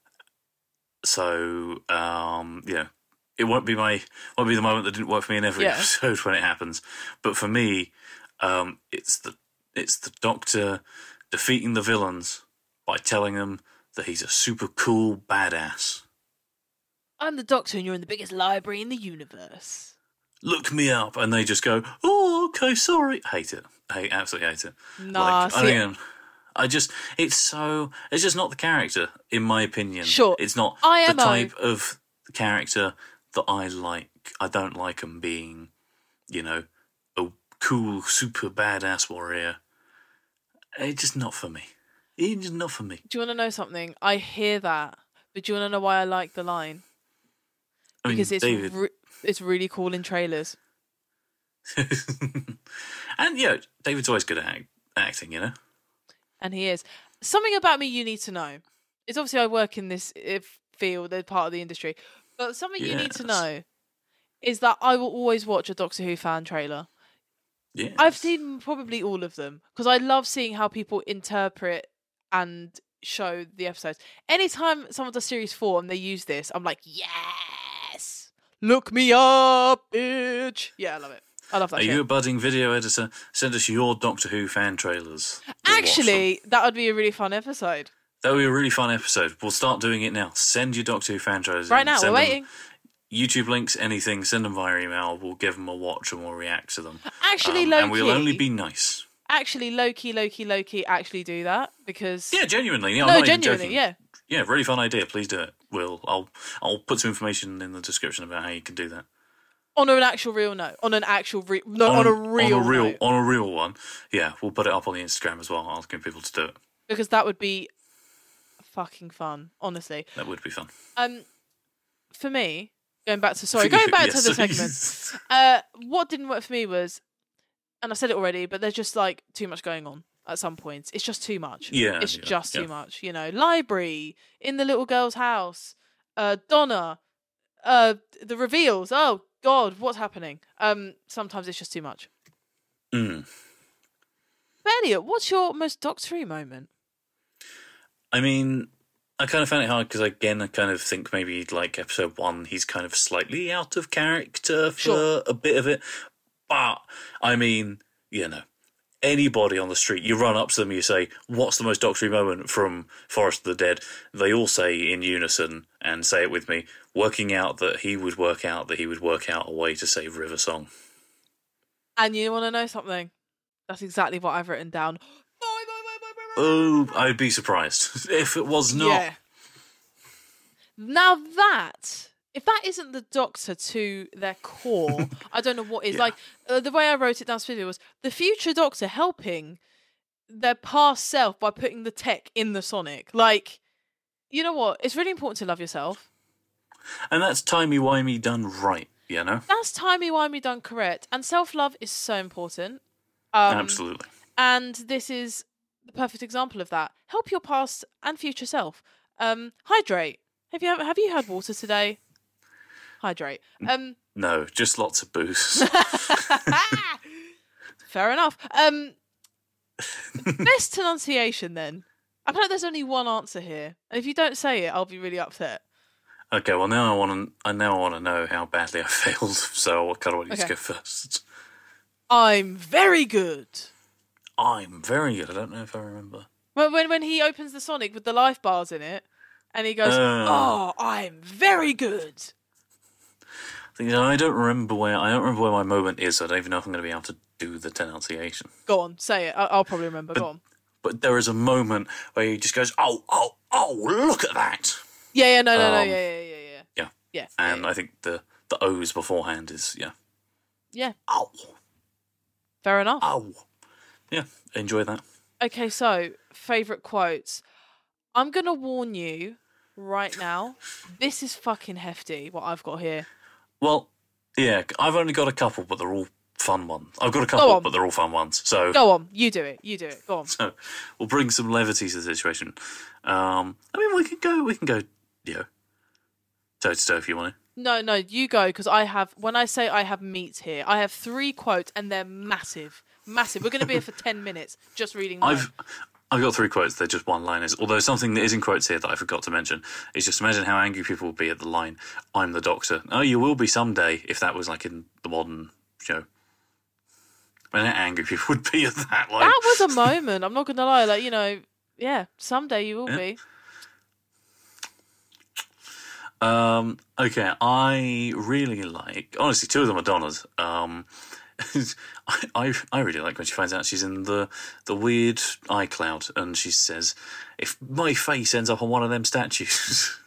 Speaker 7: so um, yeah, it won't be my won't be the moment that didn't work for me in every
Speaker 6: Yeah.
Speaker 7: episode when it happens. But for me, um, it's the it's the Doctor defeating the villains by telling them that he's a super cool badass.
Speaker 6: I'm the Doctor, and you're in the biggest library in the universe.
Speaker 7: Look me up, and they just go, "Oh, okay, sorry." Hate it. Hate, absolutely hate it.
Speaker 6: Nah,
Speaker 7: like,
Speaker 6: see,
Speaker 7: I mean, I just, it's so, it's just not the character, in my opinion.
Speaker 6: Sure.
Speaker 7: It's not
Speaker 6: I
Speaker 7: the
Speaker 6: M O.
Speaker 7: type of character that I like. I don't like him being, you know, a cool, super badass warrior. It's just not for me. He's not for me.
Speaker 6: Do you want to know something? I hear that, but do you want to know why I like the line?
Speaker 7: I mean,
Speaker 6: Because it's
Speaker 7: David...
Speaker 6: re- it's really cool in trailers.
Speaker 7: And, yeah, David's always good at act- acting, you know?
Speaker 6: And he is. Something about me you need to know. It's obviously I work in this field, they're part of the industry. But something yes. you need to know is that I will always watch a Doctor Who fan trailer.
Speaker 7: Yes.
Speaker 6: I've seen probably all of them because I love seeing how people interpret and show the episodes. Anytime someone does series four and they use this, I'm like, yes! Look me up, bitch! Yeah, I love it. I love that
Speaker 7: Are
Speaker 6: shit.
Speaker 7: you a budding video editor? Send us your Doctor Who fan trailers. We'll
Speaker 6: Actually, that would be a really fun episode.
Speaker 7: That would be a really fun episode. We'll start doing it now. Send your Doctor Who fan trailers
Speaker 6: Right
Speaker 7: in.
Speaker 6: now,
Speaker 7: Send
Speaker 6: we're
Speaker 7: them
Speaker 6: waiting.
Speaker 7: YouTube links, anything, send them via email. We'll give them a watch and we'll react to them.
Speaker 6: Actually,
Speaker 7: um,
Speaker 6: low-key.
Speaker 7: And we'll only be nice.
Speaker 6: Actually, low-key, low-key, low-key, actually do that because...
Speaker 7: Yeah, genuinely. No,
Speaker 6: no
Speaker 7: I'm not
Speaker 6: genuinely,
Speaker 7: even
Speaker 6: yeah.
Speaker 7: Yeah, really fun idea. Please do it. We'll, I'll, I'll put some information in the description about how you can do that.
Speaker 6: On an actual real note. On an actual... Re- no, on, on a real
Speaker 7: on a real,
Speaker 6: note.
Speaker 7: On a real one. Yeah, we'll put it up on the Instagram as well, asking people to do it.
Speaker 6: Because that would be fucking fun, honestly.
Speaker 7: That would be fun.
Speaker 6: Um, For me, going back to... Sorry, going back
Speaker 7: yes.
Speaker 6: to the segment. uh, what didn't work for me was... And I've said it already, but there's just, like, too much going on at some points. It's just too much.
Speaker 7: Yeah.
Speaker 6: It's
Speaker 7: yeah,
Speaker 6: just
Speaker 7: yeah.
Speaker 6: too much. You know, library, in the little girl's house, uh, Donna, uh, the reveals. Oh, God, what's happening? Um, sometimes it's just too much.
Speaker 7: Mm.
Speaker 6: But Elliot, what's your most Doctor Who moment?
Speaker 7: I mean, I kind of found it hard because, again, I kind of think maybe like episode one, he's kind of slightly out of character for
Speaker 6: Sure.
Speaker 7: a bit of it. But, I mean, you know, anybody on the street, you run up to them and you say, what's the most Doctor Who moment from Forest of the Dead? They all say in unison, and say it with me, working out that he would work out that he would work out a way to save River Song.
Speaker 6: And you want to know something? That's exactly what I've written down.
Speaker 7: Oh, I'd be surprised if it was not.
Speaker 6: Yeah. Now that, if that isn't the Doctor to their core, I don't know what is.
Speaker 7: Yeah.
Speaker 6: Like, uh, the way I wrote it down specifically was the future Doctor helping their past self by putting the tech in the Sonic. Like, you know what? It's really important to love yourself.
Speaker 7: And that's timey-wimey done right, you know?
Speaker 6: That's timey-wimey done correct. And self-love is so important. Um,
Speaker 7: Absolutely.
Speaker 6: And this is the perfect example of that. Help your past and future self. Um, hydrate. Have you have you had water today? Hydrate. Um,
Speaker 7: No, just lots of booze.
Speaker 6: Fair enough. Um, best pronunciation then. I feel like there's only one answer here, and if you don't say it, I'll be really upset.
Speaker 7: Okay, well now I want to. I now I want to know how badly I failed. So I kind of want you
Speaker 6: Okay.
Speaker 7: to go first.
Speaker 6: I'm very good.
Speaker 7: I'm very good. I don't know if I remember.
Speaker 6: When when when he opens the Sonic with the life bars in it, and he goes,
Speaker 7: Uh.
Speaker 6: "Oh, I'm very good."
Speaker 7: Thing is, I don't remember where. I don't remember where my moment is. So I don't even know if I'm going to be able to do the pronunciation.
Speaker 6: Go on, say it. I- I'll probably remember. Go on.
Speaker 7: But there is a moment where he just goes, "Oh, oh, oh! Look at that!"
Speaker 6: Yeah, yeah, no, no, no,
Speaker 7: Um,
Speaker 6: yeah, yeah, yeah, yeah.
Speaker 7: Yeah,
Speaker 6: Yeah.
Speaker 7: and
Speaker 6: yeah,
Speaker 7: I think the the O's beforehand is yeah.
Speaker 6: yeah.
Speaker 7: Oh,
Speaker 6: Fair enough.
Speaker 7: oh, yeah. Enjoy that.
Speaker 6: Okay, so favourite quotes. I'm gonna warn you right now. This is fucking hefty. What I've got here.
Speaker 7: Well, yeah, I've only got a couple, but they're all fun ones. I've got a
Speaker 6: Go
Speaker 7: couple,
Speaker 6: on.
Speaker 7: but they're all fun ones. So,
Speaker 6: Go on, you do it. You do it. Go on.
Speaker 7: so we'll bring some levity to the situation. Um, I mean, we can go, we can go, you know, toe to toe if you want to.
Speaker 6: No, no, you go because I have. When I say I have meat here, I have three quotes and they're massive, massive. We're going to be here for ten minutes just reading. Mine.
Speaker 7: I've I've got three quotes. They're just one-liners. Although something that is in quotes here that I forgot to mention is just imagine how angry people would be at the line, "I'm the Doctor." Oh, you will be someday if that was like in the modern show. Imagine how angry people would be at that line.
Speaker 6: That was a moment. I'm not going to lie. Like you know, yeah, someday you will
Speaker 7: Yeah.
Speaker 6: be.
Speaker 7: Um, okay, I really like. Honestly, two of them are Donna's. Um, I, I I really like when she finds out she's in the the weird iCloud, and she says, "If my face ends up on one of them statues."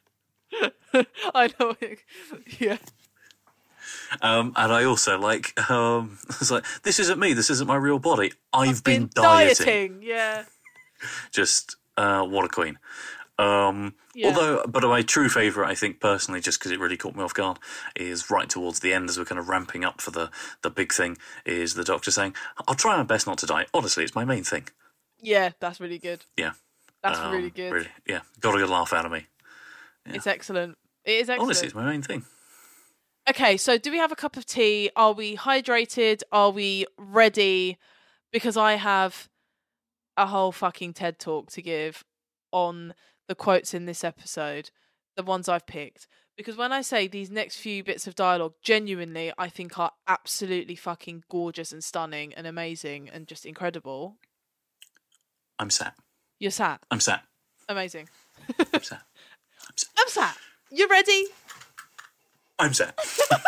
Speaker 6: I know. Yeah.
Speaker 7: Um, and I also like. Um, it's like this isn't me. This isn't my real body. I've, been,
Speaker 6: Been
Speaker 7: dieting.
Speaker 6: dieting. Yeah.
Speaker 7: Just uh, what a queen. Um,
Speaker 6: Yeah.
Speaker 7: Although, but my true favourite, I think personally, just because it really caught me off guard, is right towards the end as we're kind of ramping up for the, the big thing, is the Doctor saying, I'll try my best not to die. Honestly, it's my main thing.
Speaker 6: Yeah, that's really good.
Speaker 7: Yeah.
Speaker 6: That's
Speaker 7: Um,
Speaker 6: really good.
Speaker 7: Really, yeah. Got a good laugh out of me.
Speaker 6: It's excellent. It is excellent.
Speaker 7: Honestly, it's my main thing.
Speaker 6: Okay, so do we have a cup of tea? Are we hydrated? Are we ready? Because I have a whole fucking TED talk to give on the quotes in this episode, the ones I've picked. Because when I say these next few bits of dialogue, genuinely, I think are absolutely fucking gorgeous and stunning and amazing and just incredible.
Speaker 7: I'm sat.
Speaker 6: You're sat.
Speaker 7: I'm sat.
Speaker 6: Amazing.
Speaker 7: I'm sat. I'm sat.
Speaker 6: I'm sat. You ready?
Speaker 7: I'm sat.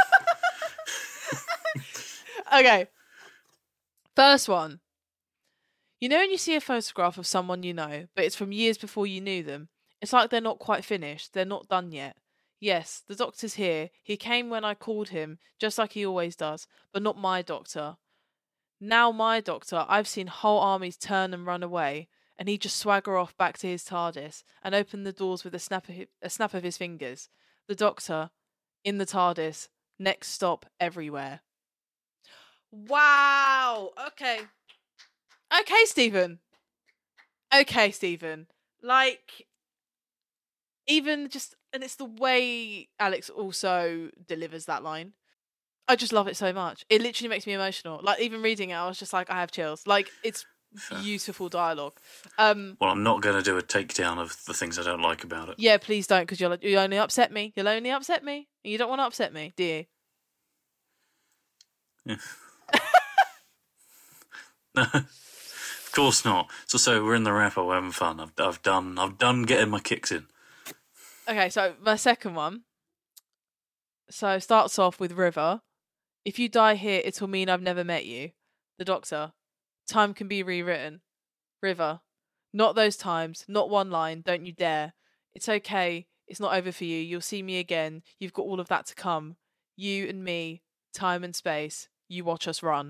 Speaker 6: Okay. First one. You know when you see a photograph of someone you know, but it's from years before you knew them? It's like they're not quite finished. They're not done yet. Yes, the doctor's here. He came when I called him, just like he always does, but not my doctor. Now my doctor, I've seen whole armies turn and run away, and he just swagger off back to his TARDIS and open the doors with a snap of his, a snap of his fingers. The doctor, in the TARDIS, next stop everywhere. Wow. Okay. Okay, Stephen. Okay, Stephen. Like, even just, and it's the way Alex also delivers that line. I just love it so much. It literally makes me emotional. Like, even reading it, I was just like, I have chills. Like, it's beautiful dialogue. Um,
Speaker 7: Well, I'm not going to do a takedown of the things I don't like about it.
Speaker 6: yeah, please don't, because you'll, you'll only upset me. You'll only upset me. And you don't want to upset me, do you?
Speaker 7: Yeah. No, of course not. So, so we're in the wrap up. We're having fun. I've, I've done. I've done getting my kicks in.
Speaker 6: Okay, so my second one. So it starts off with River. If you die here, it'll mean I've never met you. The Doctor. Time can be rewritten. River. Not those times. Not one line. Don't you dare. It's okay. It's not over for you. You'll see me again. You've got all of that to come. You and me. Time and space. You watch us run.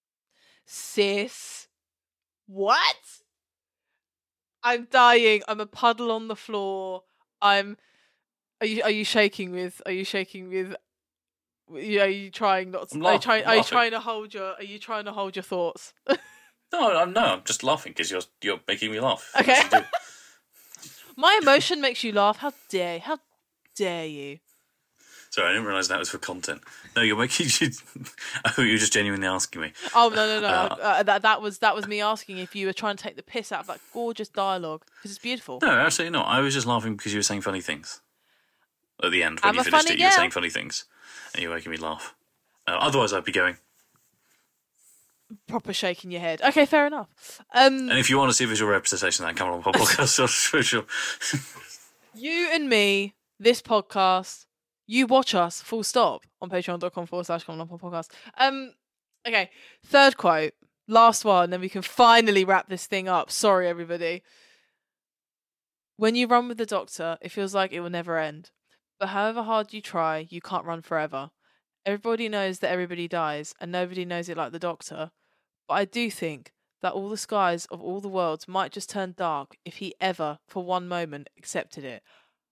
Speaker 6: Sis. What? I'm dying. I'm a puddle on the floor. I'm. Are you? Are you shaking with? Are you shaking with? Are you trying not to?
Speaker 7: I'm
Speaker 6: Are you
Speaker 7: laugh-
Speaker 6: trying?
Speaker 7: I'm
Speaker 6: Are you
Speaker 7: laughing.
Speaker 6: trying to hold your? Are you trying to hold your thoughts?
Speaker 7: No, I'm no. I'm just laughing because you're you're making me laugh.
Speaker 6: Okay.
Speaker 7: Yes, you do.
Speaker 6: My emotion makes you laugh. How dare? How dare you?
Speaker 7: Sorry, I didn't realise that was for content. No, you're making you. Oh, you're just genuinely asking me.
Speaker 6: Oh no no no!
Speaker 7: Uh,
Speaker 6: uh, that that was that was me asking if you were trying to take the piss out of that gorgeous dialogue because it's beautiful.
Speaker 7: No, absolutely not. I was just laughing because you were saying funny things at the end when
Speaker 6: I'm
Speaker 7: you
Speaker 6: a
Speaker 7: finished
Speaker 6: funny
Speaker 7: it. You were
Speaker 6: girl.
Speaker 7: saying funny things, and you were making me laugh. Uh, otherwise, I'd be going.
Speaker 6: Proper shaking your head. Okay, fair enough. Um,
Speaker 7: And if you want to see visual representation, then come on the podcast. For sure.
Speaker 6: You and me, this podcast, you watch us, full stop, on patreon.com forward slash common podcast. Um, okay, third quote, last one, then we can finally wrap this thing up. Sorry, everybody. When you run with the Doctor, it feels like it will never end. But however hard you try, you can't run forever. Everybody knows that everybody dies, and nobody knows it like the Doctor. But I do think that all the skies of all the worlds might just turn dark if he ever, for one moment, accepted it.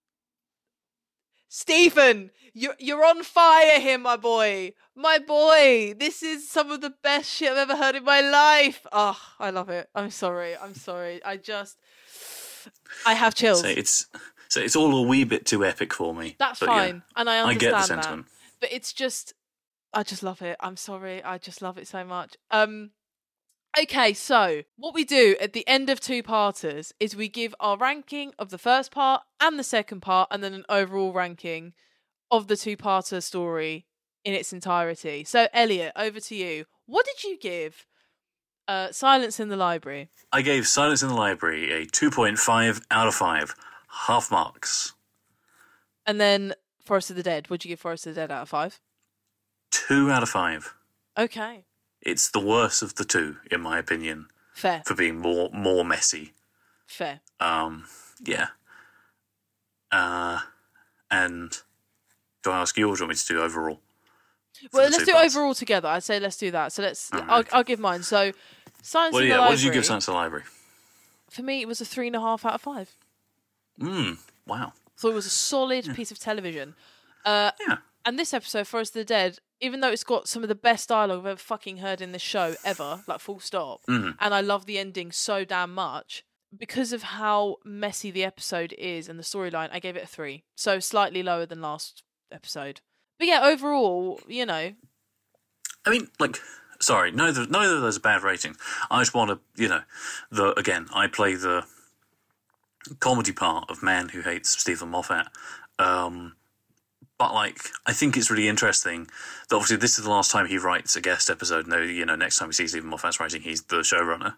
Speaker 6: Stephen, you're, you're on fire here, my boy. My boy, this is some of the best shit I've ever heard in my life. Oh, I love it. I'm sorry. I'm sorry. I just... I have chills.
Speaker 7: So it's so it's all a wee bit too epic for me.
Speaker 6: That's
Speaker 7: but
Speaker 6: fine.
Speaker 7: Yeah,
Speaker 6: and I
Speaker 7: I
Speaker 6: understand
Speaker 7: get the
Speaker 6: that.
Speaker 7: sentiment.
Speaker 6: But it's just... I just love it. I'm sorry. I just love it so much. Um... Okay, so what we do at the end of two-parters is we give our ranking of the first part and the second part, and then an overall ranking of the two-parter story in its entirety. So, Elliot, over to you. What did you give uh, Silence in the Library?
Speaker 7: I gave Silence in the Library a two point five out of five, half marks.
Speaker 6: And then Forest of the Dead. Would you give Forest of the Dead out of five?
Speaker 7: Two out of five.
Speaker 6: Okay.
Speaker 7: It's the worst of the two, in my opinion,
Speaker 6: Fair.
Speaker 7: for being more more messy.
Speaker 6: Fair.
Speaker 7: Um, yeah. Uh, and do I ask you or do you want me to do overall? For
Speaker 6: Well,
Speaker 7: the
Speaker 6: let's
Speaker 7: two
Speaker 6: do
Speaker 7: parts?
Speaker 6: overall together. I'd say let's do that. So let's.
Speaker 7: Alright,
Speaker 6: I'll,
Speaker 7: okay.
Speaker 6: I'll give mine. So, Silence
Speaker 7: Well,
Speaker 6: in
Speaker 7: yeah.
Speaker 6: the
Speaker 7: What
Speaker 6: Library.
Speaker 7: did you give Silence in the Library?
Speaker 6: For me, it was a three and a half out of five.
Speaker 7: Mm, wow.
Speaker 6: So it was a solid yeah. piece of television. Uh,
Speaker 7: yeah.
Speaker 6: And this episode, Forest of the Dead, even though it's got some of the best dialogue I've ever fucking heard in this show ever, like full stop,
Speaker 7: mm.
Speaker 6: and I love the ending so damn much, because of how messy the episode is and the storyline, I gave it a three. So slightly lower than last episode. But yeah, overall, you know.
Speaker 7: I mean, like, sorry, neither neither of those are bad ratings. I just want to, you know, the again, I play the comedy part of Man Who Hates Stephen Moffat. Um, but, like, I think it's really interesting that obviously this is the last time he writes a guest episode. No, you know, next time we see Stephen Moffat's writing, he's the showrunner.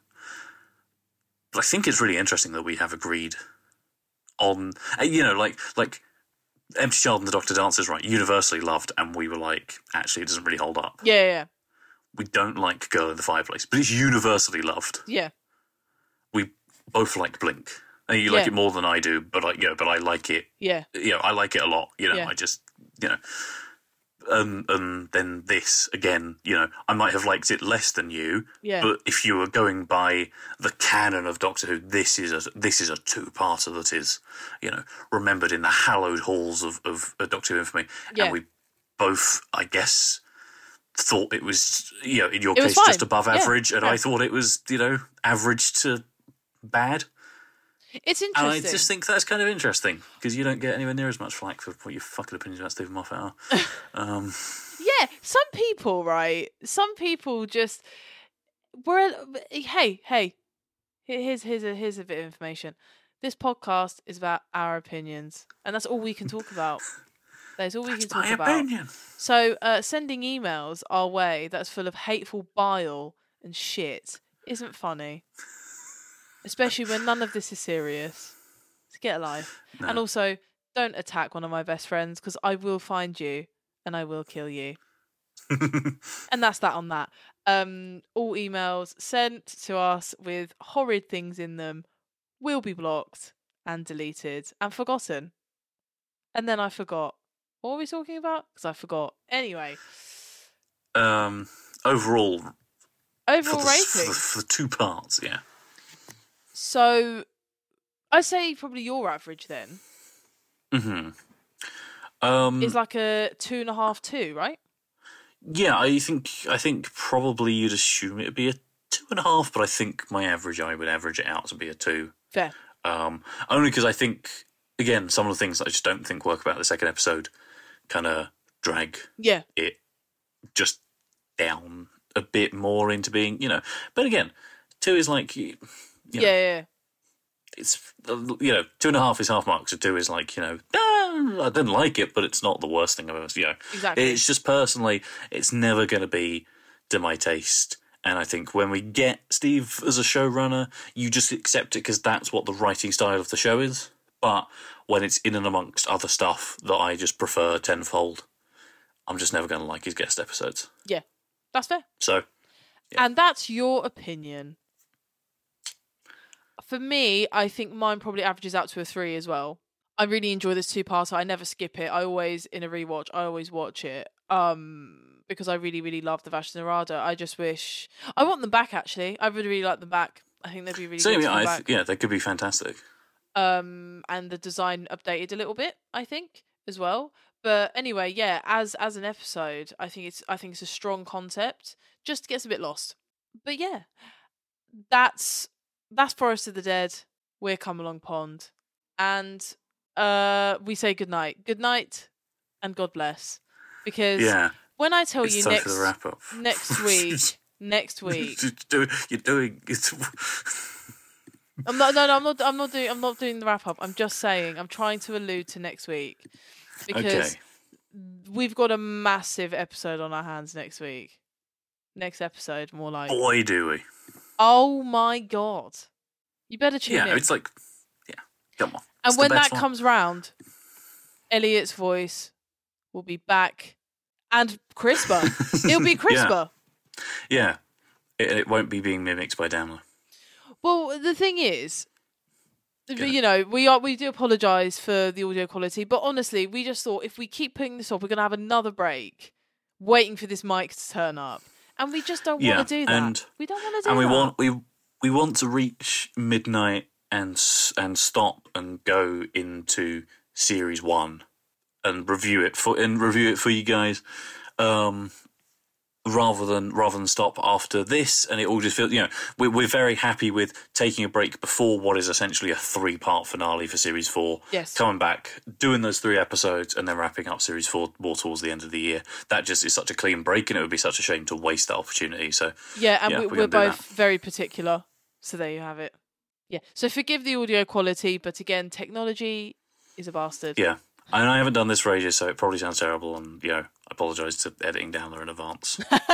Speaker 7: But I think it's really interesting that we have agreed on, you know, like, like Empty Child and The Doctor Dances, right, universally loved, and we were like, actually, it doesn't really hold up.
Speaker 6: Yeah, yeah, yeah.
Speaker 7: We don't like Girl in the Fireplace, but it's universally loved.
Speaker 6: Yeah.
Speaker 7: We both like Blink. And you like
Speaker 6: yeah.
Speaker 7: it more than I do, but I, you know, but I like it.
Speaker 6: Yeah.
Speaker 7: You know, I like it a lot. You know,
Speaker 6: yeah.
Speaker 7: I just, you know, and and then this again. You know, I might have liked it less than you.
Speaker 6: Yeah.
Speaker 7: But if you were going by the canon of Doctor Who, this is a this is a two-parter that is, you know, remembered in the hallowed halls of of uh, Doctor Who infamy.
Speaker 6: Yeah.
Speaker 7: And we both, I guess, thought it was, you know, in your
Speaker 6: it
Speaker 7: case, just above
Speaker 6: yeah.
Speaker 7: average, and
Speaker 6: yeah.
Speaker 7: I thought it was, you know, average to bad.
Speaker 6: It's interesting.
Speaker 7: And I just think that's kind of interesting, because you don't get anywhere near as much flack for what your fucking opinions about Stephen Moffat are. um,
Speaker 6: yeah, some people, right? Some people just... We're, hey, hey, here's, here's, a, here's a bit of information. This podcast is about our opinions, and that's all we can talk about. That's all we
Speaker 7: that's
Speaker 6: can talk
Speaker 7: my
Speaker 6: about.
Speaker 7: Opinion.
Speaker 6: So uh, sending emails our way that's full of hateful bile and shit isn't funny. Especially when none of this is serious. So get a life. No. And also, don't attack one of my best friends, because I will find you and I will kill you. And that's that on that. Um, all emails sent to us with horrid things in them will be blocked and deleted and forgotten. And then I forgot. What were we talking about? Because I forgot. Anyway.
Speaker 7: Um, overall.
Speaker 6: Overall
Speaker 7: for the,
Speaker 6: rating?
Speaker 7: For the, for the two parts, yeah.
Speaker 6: So, I say probably your average then.
Speaker 7: Mm-hmm. Um,
Speaker 6: is like a two and a half, two, right?
Speaker 7: Yeah, I think I think probably you'd assume it'd be a two and a half, but I think my average, I would average it out to be a two.
Speaker 6: Fair.
Speaker 7: Um, only because I think, again, some of the things that I just don't think work about the second episode kind of drag
Speaker 6: yeah.
Speaker 7: it just down a bit more into being, you know. But again, two is like... You know,
Speaker 6: yeah, yeah.
Speaker 7: It's, you know, two and a half is half marks, so two is like, you know, ah, I didn't like it, but it's not the worst thing I've ever seen. You know,
Speaker 6: exactly.
Speaker 7: It's just personally, it's never going to be to my taste. And I think when we get Steve as a showrunner, you just accept it because that's what the writing style of the show is. But when it's in and amongst other stuff that I just prefer tenfold, I'm just never going to like his guest episodes.
Speaker 6: Yeah, that's fair.
Speaker 7: So, yeah.
Speaker 6: And that's your opinion. For me, I think mine probably averages out to a three as well. I really enjoy this two-parter. I never skip it. I always, in a rewatch, I always watch it. Um, because I really, really love the Vashta Narada. I just wish... I want them back, actually. I really, really like them back. I think they'd be really
Speaker 7: Same,
Speaker 6: good to
Speaker 7: yeah,
Speaker 6: come
Speaker 7: I
Speaker 6: back.
Speaker 7: th- yeah, they could be fantastic.
Speaker 6: Um, and the design updated a little bit, I think, as well. But anyway, yeah, as as an episode, I think it's I think it's a strong concept. Just gets a bit lost. But yeah, that's... That's Forest of the Dead. We're Come Along Pond. And uh, we say goodnight. Good night and God bless. Because
Speaker 7: yeah.
Speaker 6: when I tell
Speaker 7: it's
Speaker 6: you
Speaker 7: time
Speaker 6: next,
Speaker 7: for the wrap up.
Speaker 6: next week, next week.
Speaker 7: You're doing it.
Speaker 6: I'm not, no, no, I'm not, I'm not doing, I'm not doing the wrap up. I'm just saying, I'm trying to allude to next week. Because
Speaker 7: okay.
Speaker 6: we've got a massive episode on our hands next week. Next episode, more like.
Speaker 7: Boy, do we.
Speaker 6: Oh my God. You better tune
Speaker 7: yeah,
Speaker 6: in.
Speaker 7: it's like, yeah, come on.
Speaker 6: And
Speaker 7: it's
Speaker 6: when that
Speaker 7: one.
Speaker 6: comes round, Elliot's voice will be back and crisper. It'll be crisper.
Speaker 7: Yeah. yeah. It, it won't be being mimicked by Daimler.
Speaker 6: Well, the thing is, yeah. you know, we are we do apologise for the audio quality, but honestly, we just thought if we keep putting this off, we're going to have another break waiting for this mic to turn up. And we just don't
Speaker 7: yeah,
Speaker 6: want to do that.
Speaker 7: And,
Speaker 6: we don't want to do
Speaker 7: and
Speaker 6: that.
Speaker 7: And we want we we want to reach midnight and and stop and go into series one and review it for and review it for you guys, um, rather than rather than stop after this. And it all just feels, you know, we're we're very happy with taking a break before what is essentially a three part finale for series four.
Speaker 6: Yes,
Speaker 7: coming back, doing those three episodes, and then wrapping up series four more towards the end of the year. That just is such a clean break, and it would be such a shame to waste that opportunity. So
Speaker 6: yeah, and
Speaker 7: yeah,
Speaker 6: we,
Speaker 7: we're,
Speaker 6: we're
Speaker 7: both
Speaker 6: that. very particular. So there you have it. Yeah. So forgive the audio quality, but again, technology is a bastard.
Speaker 7: Yeah. And I haven't done this for ages, so it probably sounds terrible, and, you know, I apologise to editing down there in advance.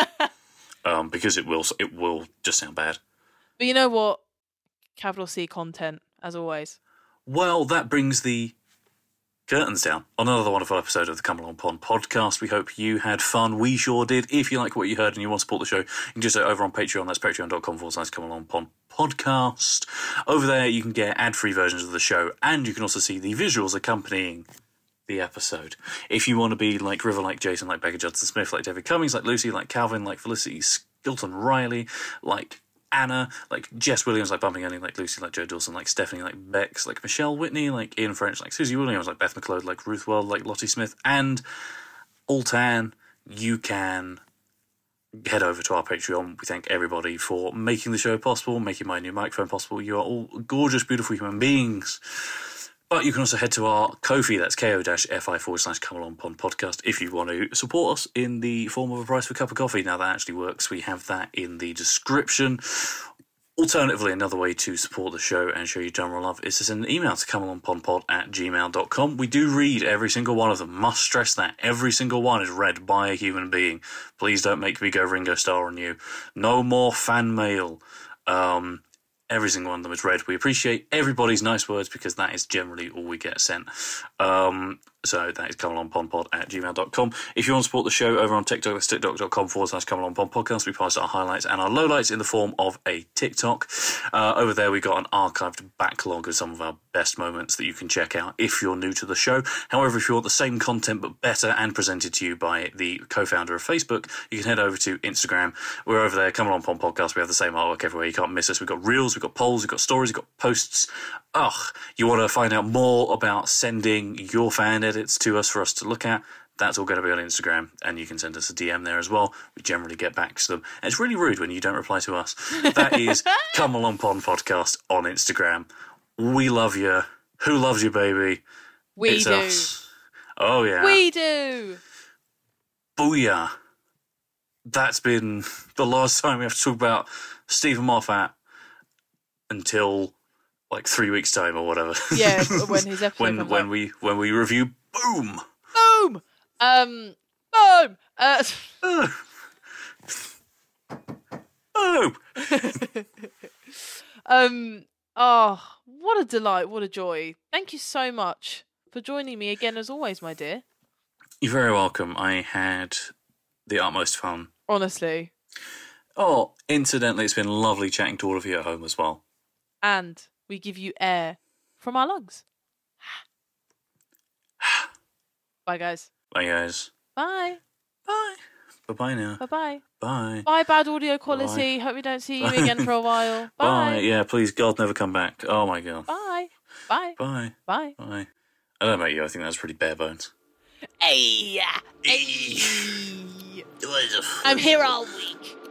Speaker 7: um, because it will it will just sound bad.
Speaker 6: But you know what? Capital C content, as always.
Speaker 7: Well, that brings the curtains down on another wonderful episode of the Come Along Pond podcast. We hope you had fun. We sure did. If you like what you heard and you want to support the show, you can just go over on Patreon. That's patreon.com forward slash Come Along Pond podcast. Over there, you can get ad-free versions of the show, and you can also see the visuals accompanying the episode. If you want to be like River, like Jason, like Becca Judson Smith, like David Cummings, like Lucy, like Calvin, like Felicity Skilton Riley, like Anna, like Jess Williams, like Bumping Annie, like Lucy, like Joe Dawson, like Stephanie, like Bex, like Michelle Whitney, like Ian French, like Susie Williams, like Beth McLeod, like Ruth World, like Lottie Smith, and Altan, you can head over to our Patreon. We thank everybody for making the show possible, making my new microphone possible. You are all gorgeous, beautiful human beings. But you can also head to our Ko-fi, that's ko-fi forward slash Come Along Pond podcast, if you want to support us in the form of a price for a cup of coffee. Now, that actually works. We have that in the description. Alternatively, another way to support the show and show you general love is to send an email to comealongpondpod at gmail dot com. We do read every single one of them. Must stress that. Every single one is read by a human being. Please don't make me go Ringo Starr on you. No more fan mail. Um... Every single one of them is read. We appreciate everybody's nice words because that is generally all we get sent. Um, so that is comealongpondpod at gmail dot com. If you want to support the show over on TikTok, that's tiktok.com forward slash comealongpond podcast. We post our highlights and our lowlights in the form of a TikTok. Uh, over there, we got an archived backlog of some of our best moments that you can check out if you're new to the show. However, if you want the same content but better and presented to you by the co-founder of Facebook, you can head over to Instagram. We're over there, Come Along Pond podcast. We have the same artwork everywhere. You can't miss us. We've got reels, we've got polls, we've got stories, we've got posts. Ugh, you want to find out more about sending your fan edits to us for us to look at? That's all going to be on Instagram, and you can send us a D M there as well. We generally get back to them. And it's really rude when you don't reply to us. That is Come Along Pond podcast on Instagram. We love you. Who loves you, baby?
Speaker 6: We
Speaker 7: it's
Speaker 6: do.
Speaker 7: Us. Oh, yeah.
Speaker 6: We do.
Speaker 7: Booyah. That's been the last time we have to talk about Stephen Moffat until like three weeks' time or whatever.
Speaker 6: Yeah, when his episode
Speaker 7: when
Speaker 6: comes
Speaker 7: when
Speaker 6: out.
Speaker 7: we when we review Boom.
Speaker 6: Boom. Um. Boom. Uh.
Speaker 7: Boom.
Speaker 6: um. Oh, what a delight! What a joy! Thank you so much for joining me again, as always, my dear.
Speaker 7: You're very welcome. I had the utmost fun.
Speaker 6: Honestly.
Speaker 7: Oh, incidentally, it's been lovely chatting to all of you at home as well.
Speaker 6: And we give you air from our lungs. Bye, guys.
Speaker 7: Bye, guys.
Speaker 6: Bye.
Speaker 7: Bye. Bye-bye now.
Speaker 6: Bye-bye.
Speaker 7: Bye.
Speaker 6: Bye, bad audio quality.
Speaker 7: Bye.
Speaker 6: Hope we don't see you again for a while. Bye.
Speaker 7: Bye. Yeah, please, God, never come back. Oh, my God.
Speaker 6: Bye. Bye.
Speaker 7: Bye.
Speaker 6: Bye.
Speaker 7: Bye. I don't know about you. I think that's pretty bare bones.
Speaker 6: Hey. Hey. I'm here all week.